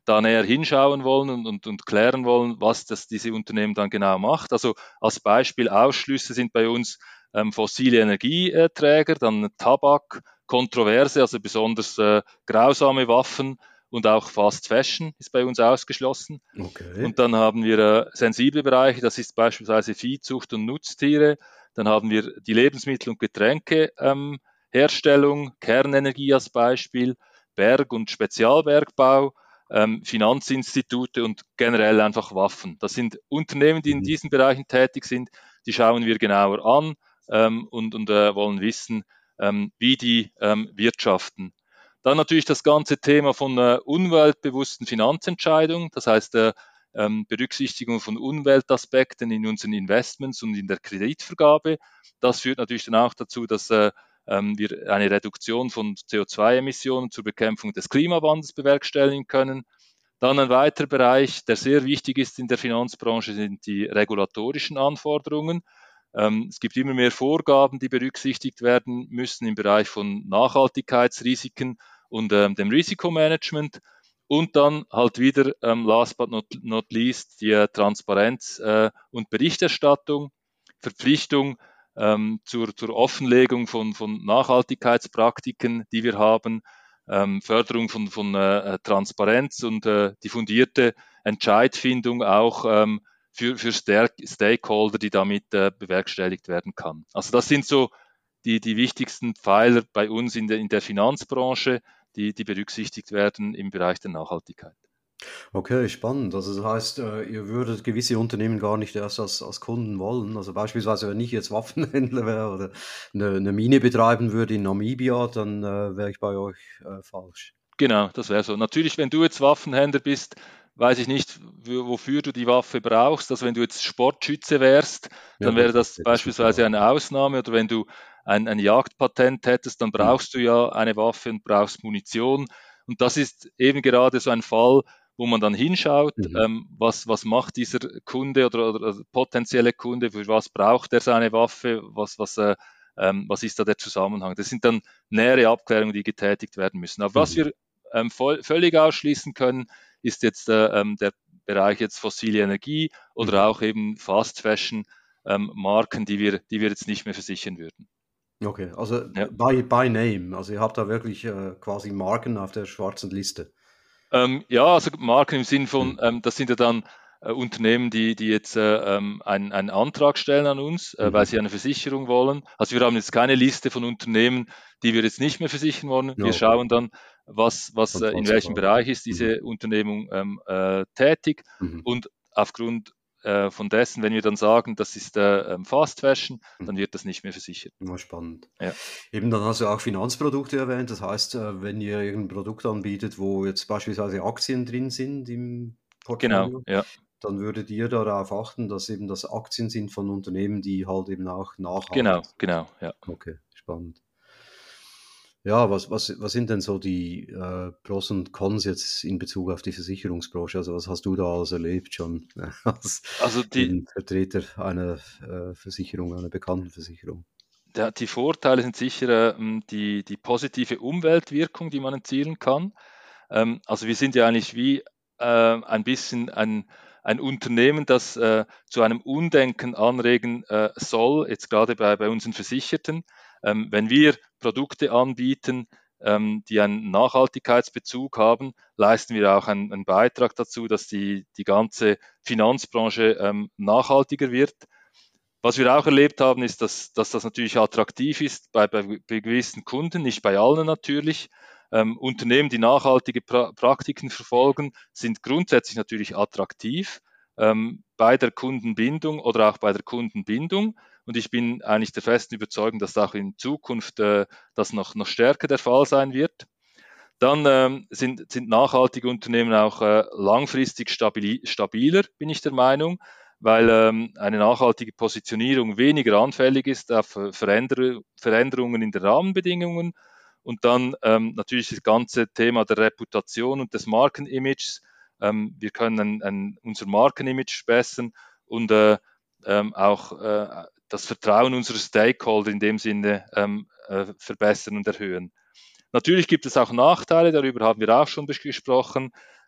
da näher hinschauen wollen und, und, und klären wollen, was das diese Unternehmen dann genau macht. Also als Beispiel Ausschlüsse sind bei uns ähm, fossile Energieträger, dann Tabak, Kontroverse, also besonders äh, grausame Waffen und auch Fast Fashion ist bei uns ausgeschlossen. Okay. Und dann haben wir äh, sensible Bereiche, das ist beispielsweise Viehzucht und Nutztiere. Dann haben wir die Lebensmittel- und Getränkeherstellung, ähm, Kernenergie als Beispiel, Berg- und Spezialbergbau, ähm, Finanzinstitute und generell einfach Waffen. Das sind Unternehmen, die in Mhm. diesen Bereichen tätig sind, die schauen wir genauer an ähm, und, und äh, wollen wissen, ähm, wie die ähm, wirtschaften. Dann natürlich das ganze Thema von äh, umweltbewussten Finanzentscheidungen, das heißt äh, ähm, Berücksichtigung von Umweltaspekten in unseren Investments und in der Kreditvergabe. Das führt natürlich dann auch dazu, dass äh, ähm, wir eine Reduktion von C O zwei Emissionen zur Bekämpfung des Klimawandels bewerkstelligen können. Dann ein weiterer Bereich, der sehr wichtig ist in der Finanzbranche, sind die regulatorischen Anforderungen. Ähm, es gibt immer mehr Vorgaben, die berücksichtigt werden müssen im Bereich von Nachhaltigkeitsrisiken und ähm, dem Risikomanagement. Und dann halt wieder, ähm, last but not, not least, die äh, Transparenz äh, und Berichterstattung, Verpflichtung ähm, zur, zur Offenlegung von, von Nachhaltigkeitspraktiken, die wir haben, ähm, Förderung von, von äh, Transparenz und äh, die fundierte Entscheidfindung auch ähm, für, für Stakeholder, die damit äh, bewerkstelligt werden kann. Also das sind so die, die wichtigsten Pfeiler bei uns in der, in der Finanzbranche, die, die berücksichtigt werden im Bereich der Nachhaltigkeit. Okay, spannend. Also das heißt, äh, ihr würdet gewisse Unternehmen gar nicht erst als, als Kunden wollen. Also beispielsweise, wenn ich jetzt Waffenhändler wäre oder eine, eine Mine betreiben würde in Namibia, dann äh, wäre ich bei euch äh, falsch. Genau, das wäre so. Natürlich, wenn du jetzt Waffenhändler bist, weiß ich nicht, w- wofür du die Waffe brauchst. Also wenn du jetzt Sportschütze wärst, Ja dann gut, wäre das, das das ist beispielsweise klar. eine Ausnahme. Oder wenn du ein, ein Jagdpatent hättest, dann Hm. brauchst du ja eine Waffe und brauchst Munition. Und das ist eben gerade so ein Fall, wo man dann hinschaut, Mhm. ähm, was, was macht dieser Kunde oder, oder, oder potenzielle Kunde, für was braucht er seine Waffe, was, was, äh, ähm, was ist da der Zusammenhang. Das sind dann nähere Abklärungen, die getätigt werden müssen. Aber was Mhm. wir ähm, voll, völlig ausschließen können, ist jetzt äh, ähm, der Bereich jetzt fossile Energie Mhm. oder auch eben Fast Fashion ähm, Marken, die wir, die wir jetzt nicht mehr versichern würden. Okay, also Ja. by, by name. Also ihr habt da wirklich äh, quasi Marken auf der schwarzen Liste. Ähm, ja, also Marken im Sinn Hm. von, ähm, das sind ja dann äh, Unternehmen, die, die jetzt äh, ähm, einen, einen Antrag stellen an uns, äh, weil Mhm. sie eine Versicherung wollen. Also wir haben jetzt keine Liste von Unternehmen, die wir jetzt nicht mehr versichern wollen. Ja, Wir okay. schauen dann, was, was Von äh, in Fall zu welchem Fall. Bereich ist Mhm. diese Unternehmung ähm, äh, tätig Mhm. und aufgrund äh, von dessen, wenn wir dann sagen, das ist äh, ähm, Fast Fashion, dann Mhm. wird das nicht mehr versichert. Ja, spannend. Ja, Eben, dann hast du auch Finanzprodukte erwähnt. Das heißt, äh, wenn ihr irgendein Produkt anbietet, wo jetzt beispielsweise Aktien drin sind im genau, Portfolio, ja, dann würdet ihr darauf achten, dass eben das Aktien sind von Unternehmen, die halt eben auch genau, nachhaltig sind. genau, ja. Okay, spannend. Ja, was, was, was sind denn so die äh, Pros und Cons jetzt in Bezug auf die Versicherungsbranche? Also was hast du da alles erlebt schon als Also die, eben Vertreter einer äh, Versicherung, einer bekannten Versicherung? Der, die Vorteile sind sicher ähm, die, die positive Umweltwirkung, die man erzielen kann. Ähm, also wir sind ja eigentlich wie äh, ein bisschen ein, ein Unternehmen, das äh, zu einem Umdenken anregen äh, soll, jetzt gerade bei, bei unseren Versicherten. Ähm, wenn wir Produkte anbieten, ähm, die einen Nachhaltigkeitsbezug haben, leisten wir auch einen, einen Beitrag dazu, dass die, die ganze Finanzbranche ähm, nachhaltiger wird. Was wir auch erlebt haben, ist, dass, dass das natürlich attraktiv ist bei, bei, bei gewissen Kunden, nicht bei allen natürlich. Ähm, Unternehmen, die nachhaltige pra Praktiken verfolgen, sind grundsätzlich natürlich attraktiv ähm, bei der Kundenbindung oder auch bei der Kundenbindung. Und ich bin eigentlich der festen Überzeugung, dass auch in Zukunft äh, das noch, noch stärker der Fall sein wird. Dann ähm, sind, sind nachhaltige Unternehmen auch äh, langfristig stabil, stabiler, bin ich der Meinung, weil ähm, eine nachhaltige Positionierung weniger anfällig ist auf äh, Veränder Veränderungen in den Rahmenbedingungen. Und dann ähm, natürlich das ganze Thema der Reputation und des Markenimages. Ähm, wir können ein, ein, unser Markenimage bessern und äh, ähm, auch äh, das Vertrauen unserer Stakeholder in dem Sinne ähm, äh, verbessern und erhöhen. Natürlich gibt es auch Nachteile, darüber haben wir auch schon gesprochen.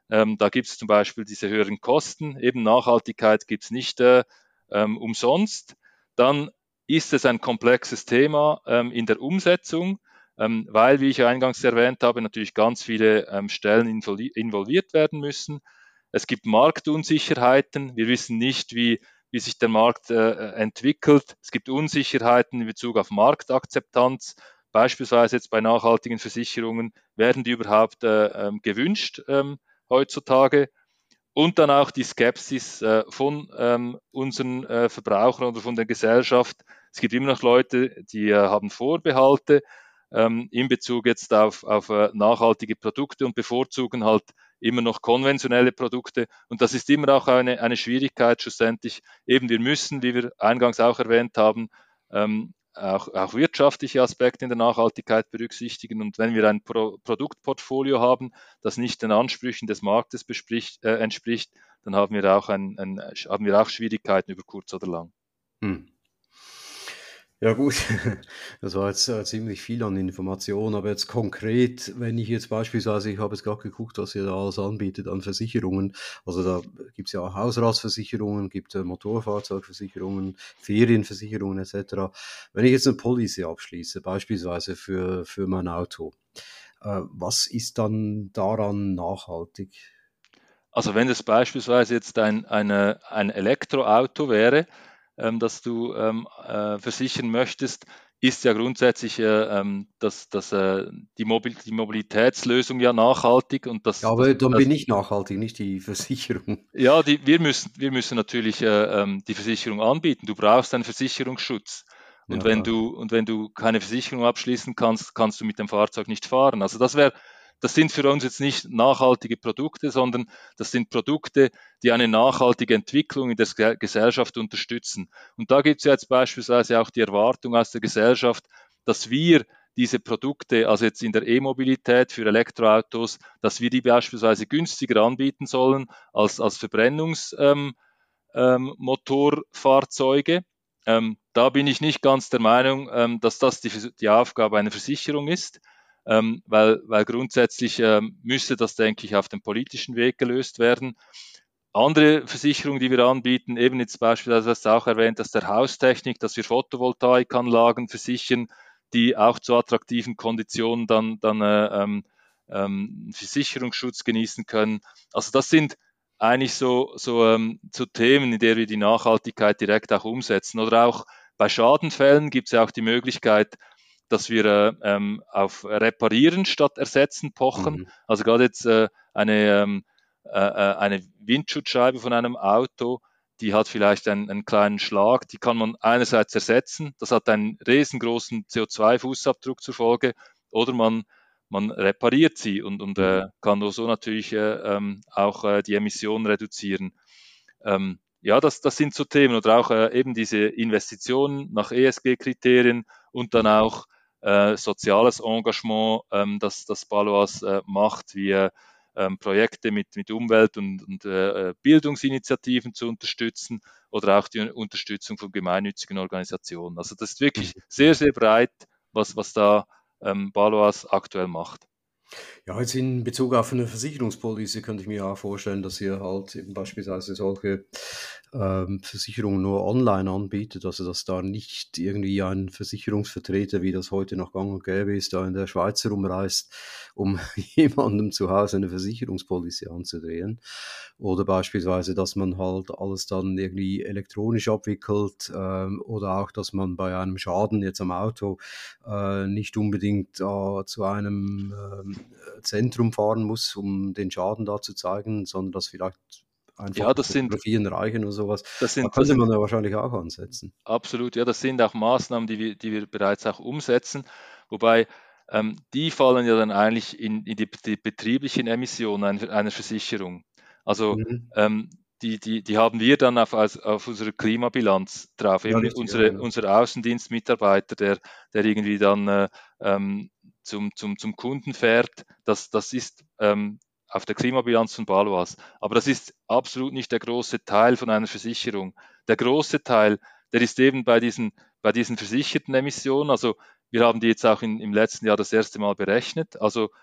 Ähm, da gibt es zum Beispiel diese höheren Kosten. Eben Nachhaltigkeit gibt es nicht äh, ähm, umsonst. Dann ist es ein komplexes Thema ähm, in der Umsetzung, ähm, weil, wie ich eingangs erwähnt habe, natürlich ganz viele ähm, Stellen involviert werden müssen. Es gibt Marktunsicherheiten. Wir wissen nicht, wie, wie sich der Markt äh, entwickelt. Es gibt Unsicherheiten in Bezug auf Marktakzeptanz. Beispielsweise jetzt bei nachhaltigen Versicherungen, werden die überhaupt äh, ähm, gewünscht ähm, heutzutage? Und dann auch die Skepsis äh, von ähm, unseren äh, Verbrauchern oder von der Gesellschaft. Es gibt immer noch Leute, die äh, haben Vorbehalte ähm, in Bezug jetzt auf, auf äh, nachhaltige Produkte und bevorzugen halt immer noch konventionelle Produkte. Und das ist immer auch eine, eine Schwierigkeit schlussendlich. Eben, wir müssen, wie wir eingangs auch erwähnt haben, ähm, auch, auch wirtschaftliche Aspekte in der Nachhaltigkeit berücksichtigen. Und wenn wir ein Pro Produktportfolio haben, das nicht den Ansprüchen des Marktes bespricht, äh, entspricht, dann haben wir auch ein, ein, haben wir auch Schwierigkeiten über kurz oder lang. Hm. Ja gut, das war jetzt äh, ziemlich viel an Informationen, aber jetzt konkret, wenn ich jetzt beispielsweise, ich habe jetzt gerade geguckt, was ihr da alles anbietet an Versicherungen, also da gibt es ja Hausratsversicherungen, gibt äh, Motorfahrzeugversicherungen, Ferienversicherungen et cetera. Wenn ich jetzt eine Policy abschließe, beispielsweise für, für mein Auto, äh, was ist dann daran nachhaltig? Also wenn es beispielsweise jetzt ein, eine, ein Elektroauto wäre, ähm, das du ähm, äh, versichern möchtest, ist ja grundsätzlich äh, ähm, das, das, äh, die, Mobil die Mobilitätslösung ja nachhaltig und Ja, das, das, aber dann das bin ich nachhaltig, nicht die Versicherung. ja, die, wir müssen, wir müssen natürlich äh, ähm, die Versicherung anbieten. Du brauchst einen Versicherungsschutz. Und Ja, wenn klar. du, und wenn du keine Versicherung abschließen kannst, kannst du mit dem Fahrzeug nicht fahren. Also das wäre, das sind für uns jetzt nicht nachhaltige Produkte, sondern das sind Produkte, die eine nachhaltige Entwicklung in der Gesellschaft unterstützen. Und da gibt es ja jetzt beispielsweise auch die Erwartung aus der Gesellschaft, dass wir diese Produkte, also jetzt in der E-Mobilität für Elektroautos, dass wir die beispielsweise günstiger anbieten sollen als, als Verbrennungsmotorfahrzeuge. Ähm, ähm, da bin ich nicht ganz der Meinung, ähm, dass das die, die Aufgabe einer Versicherung ist, ähm, weil, weil grundsätzlich ähm, müsste das, denke ich, auf dem politischen Weg gelöst werden. Andere Versicherungen, die wir anbieten, eben jetzt beispielsweise hast du auch erwähnt, dass der Haustechnik, dass wir Photovoltaikanlagen versichern, die auch zu attraktiven Konditionen dann, dann äh, ähm, ähm, Versicherungsschutz genießen können. Also das sind eigentlich so, so, ähm, so Themen, in der wir die Nachhaltigkeit direkt auch umsetzen. Oder auch bei Schadenfällen gibt es ja auch die Möglichkeit, dass wir äh, ähm, auf Reparieren statt Ersetzen pochen. Mhm. Also gerade jetzt äh, eine, ähm, äh, äh, eine Windschutzscheibe von einem Auto, die hat vielleicht einen, einen kleinen Schlag, die kann man einerseits ersetzen, das hat einen riesengroßen C O zwei Fußabdruck zur Folge, oder man, man repariert sie und, und Mhm. äh, kann so natürlich äh, ähm, auch äh, die Emissionen reduzieren. Ähm, ja, das, das sind so Themen oder auch äh, eben diese Investitionen nach E S G-Kriterien und dann Mhm. auch äh, soziales Engagement, ähm, das, das Balois äh, macht, wie äh, ähm, Projekte mit, mit Umwelt- und, und äh, Bildungsinitiativen zu unterstützen oder auch die Unterstützung von gemeinnützigen Organisationen. Also das ist wirklich Mhm. sehr, Mhm. sehr breit, was, was da ähm, Balois aktuell macht. Ja, jetzt in Bezug auf eine Versicherungspolice könnte ich mir auch vorstellen, dass ihr halt eben beispielsweise solche ähm, Versicherungen nur online anbietet, also dass da nicht irgendwie ein Versicherungsvertreter, wie das heute noch gang und gäbe ist, da in der Schweiz rumreist, um jemandem zu Hause eine Versicherungspolice anzudrehen. Oder beispielsweise, dass man halt alles dann irgendwie elektronisch abwickelt, ähm, oder auch, dass man bei einem Schaden jetzt am Auto äh, nicht unbedingt äh, zu einem ähm, Zentrum fahren muss, um den Schaden da zu zeigen, sondern dass vielleicht Ja, einfache das sind, Fotografien reichen oder sowas. das Da sind, das könnte sind man ja wahrscheinlich auch ansetzen. absolut, ja, das sind auch Maßnahmen, die wir, die wir bereits auch umsetzen, wobei ähm, die fallen ja dann eigentlich in, in die, die betrieblichen Emissionen einer, einer Versicherung. Also Mhm. ähm, die, die, die haben wir dann auf, als- auf unsere Klimabilanz drauf. Ja, Eben richtig, ja, unsere, genau. unser Außendienstmitarbeiter, der, der irgendwie dann äh, ähm, zum, zum, zum Kunden fährt, das, das ist ähm, auf der Klimabilanz von Balois. Aber das ist absolut nicht der große Teil von einer Versicherung. Der große Teil, der ist eben bei diesen, bei diesen versicherten Emissionen. Also wir haben die jetzt auch in, im letzten Jahr das erste Mal berechnet. Also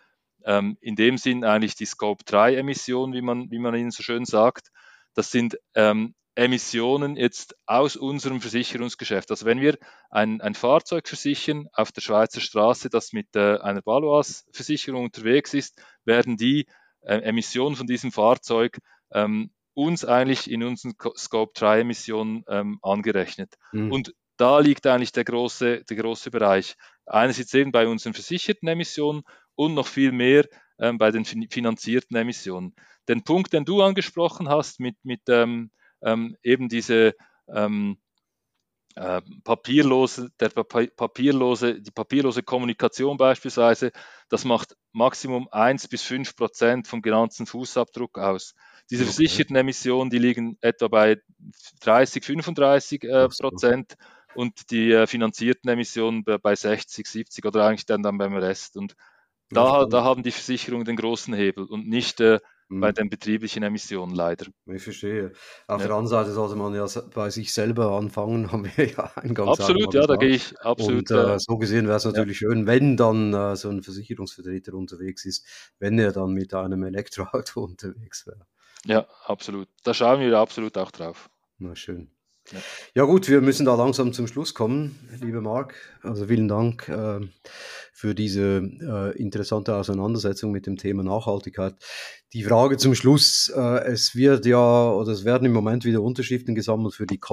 ähm, in dem Sinn eigentlich die Scope drei Emissionen, wie man, wie man ihnen so schön sagt. Das sind ähm, Emissionen jetzt aus unserem Versicherungsgeschäft. Also wenn wir ein, ein Fahrzeug versichern auf der Schweizer Straße, das mit äh, einer Baloise-Versicherung unterwegs ist, werden die äh, Emissionen von diesem Fahrzeug ähm, uns eigentlich in unseren Scope drei Emissionen ähm, angerechnet. Mhm. Und da liegt eigentlich der große, der große Bereich. Einerseits eben bei unseren versicherten Emissionen und noch viel mehr ähm, bei den finanzierten Emissionen. Den Punkt, den du angesprochen hast mit, mit ähm, ähm, eben diese ähm, äh, papierlose, der papierlose, die papierlose Kommunikation beispielsweise, das macht Maximum eins bis fünf Prozent vom genannten Fußabdruck aus. Diese Okay. versicherten Emissionen, die liegen etwa bei dreißig, fünfunddreißig äh, so. Prozent und die äh, finanzierten Emissionen bei, bei sechzig, siebzig oder eigentlich dann, dann beim Rest. Und da, da haben die Versicherungen den großen Hebel und nicht äh, bei den betrieblichen Emissionen leider. Ich verstehe. Auf Ja. der anderen Seite sollte man ja bei sich selber anfangen, haben wir ja eingangs Absolut, ja, da gehe ich absolut. Und äh, so gesehen wäre es natürlich ja. schön, wenn dann äh, so ein Versicherungsvertreter unterwegs ist, wenn er dann mit einem Elektroauto unterwegs wäre. Ja, absolut. Da schauen wir absolut auch drauf. Na schön. Ja. Ja gut, wir müssen da langsam zum Schluss kommen, lieber Marc. Also vielen Dank äh, für diese äh, interessante Auseinandersetzung mit dem Thema Nachhaltigkeit. Die Frage zum Schluss, äh, es wird ja, oder es werden im Moment wieder Unterschriften gesammelt für die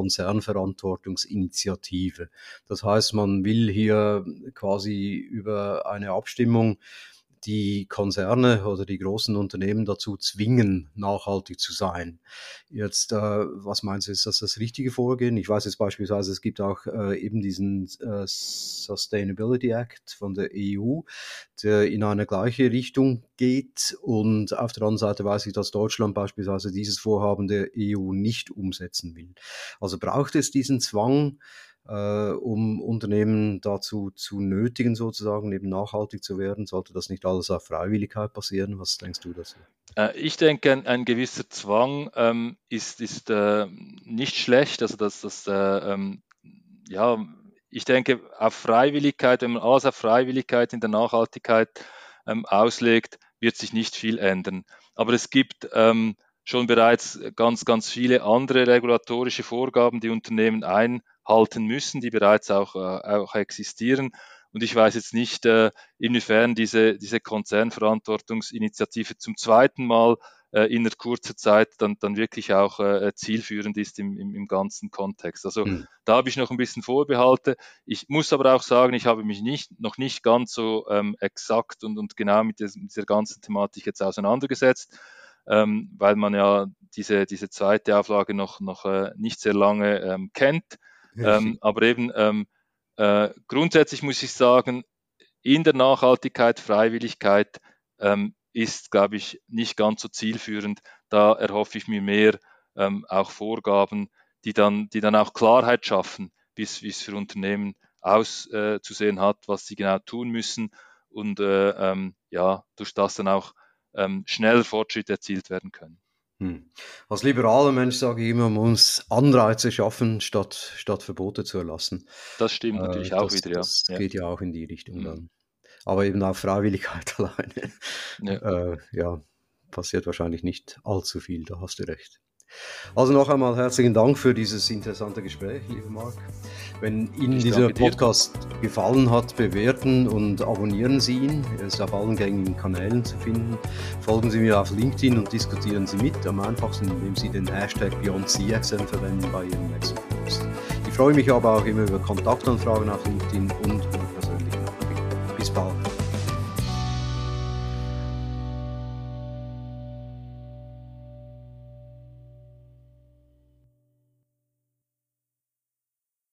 Konzernverantwortungsinitiative. Das heißt, man will hier quasi über eine Abstimmung die Konzerne oder die großen Unternehmen dazu zwingen, nachhaltig zu sein. Jetzt, äh, was meinst du, ist das das richtige Vorgehen? Ich weiß jetzt beispielsweise, es gibt auch äh, eben diesen äh, Sustainability Act von der E U, der in eine gleiche Richtung geht. Und auf der anderen Seite weiß ich, dass Deutschland beispielsweise dieses Vorhaben der E U nicht umsetzen will. Also braucht es diesen Zwang, Uh, um Unternehmen dazu zu nötigen, sozusagen eben nachhaltig zu werden? Sollte das nicht alles auf Freiwilligkeit basieren? Was denkst du dazu? Äh, ich denke, ein, ein gewisser Zwang ähm, ist, ist äh, nicht schlecht. Also das, das äh, ähm, ja, ich denke, auf Freiwilligkeit, wenn man alles auf Freiwilligkeit in der Nachhaltigkeit ähm, auslegt, wird sich nicht viel ändern. Aber es gibt ähm, schon bereits ganz, ganz viele andere regulatorische Vorgaben, die Unternehmen einhalten müssen, die bereits auch, äh, auch existieren. Und ich weiß jetzt nicht, äh, inwiefern diese, diese Konzernverantwortungsinitiative zum zweiten Mal äh, in einer kurzen Zeit dann, dann wirklich auch äh, zielführend ist im, im, im ganzen Kontext. Also hm. da habe ich noch ein bisschen Vorbehalte. Ich muss aber auch sagen, ich habe mich nicht, noch nicht ganz so ähm, exakt und, und genau mit, des, mit dieser ganzen Thematik jetzt auseinandergesetzt. Ähm, weil man ja diese, diese zweite Auflage noch, noch äh, nicht sehr lange ähm, kennt. Ähm, aber eben ähm, äh, grundsätzlich muss ich sagen, in der Nachhaltigkeit, Freiwilligkeit ähm, ist, glaube ich, nicht ganz so zielführend. Da erhoffe ich mir mehr ähm, auch Vorgaben, die dann, die dann auch Klarheit schaffen, wie es für Unternehmen auszusehen äh, hat, was sie genau tun müssen und äh, ähm, ja, durch das dann auch Ähm, schneller Fortschritte erzielt werden können. Hm. Als liberaler Mensch sage ich immer, man muss Anreize schaffen, statt, statt Verbote zu erlassen. Das stimmt äh, natürlich auch das, wieder, ja. Das ja. geht ja auch in die Richtung mhm. dann. Aber eben auf Freiwilligkeit alleine. Ja. Äh, ja, passiert wahrscheinlich nicht allzu viel, da hast du recht. Also noch einmal herzlichen Dank für dieses interessante Gespräch, lieber Marc. Wenn Ihnen ich dieser Podcast dir. gefallen hat, bewerten und abonnieren Sie ihn. Er ist auf allen gängigen Kanälen zu finden. Folgen Sie mir auf LinkedIn und diskutieren Sie mit. Am einfachsten, indem Sie den Hashtag BeyondCXM verwenden bei Ihrem nächsten Post. Ich freue mich aber auch immer über Kontaktanfragen auf LinkedIn und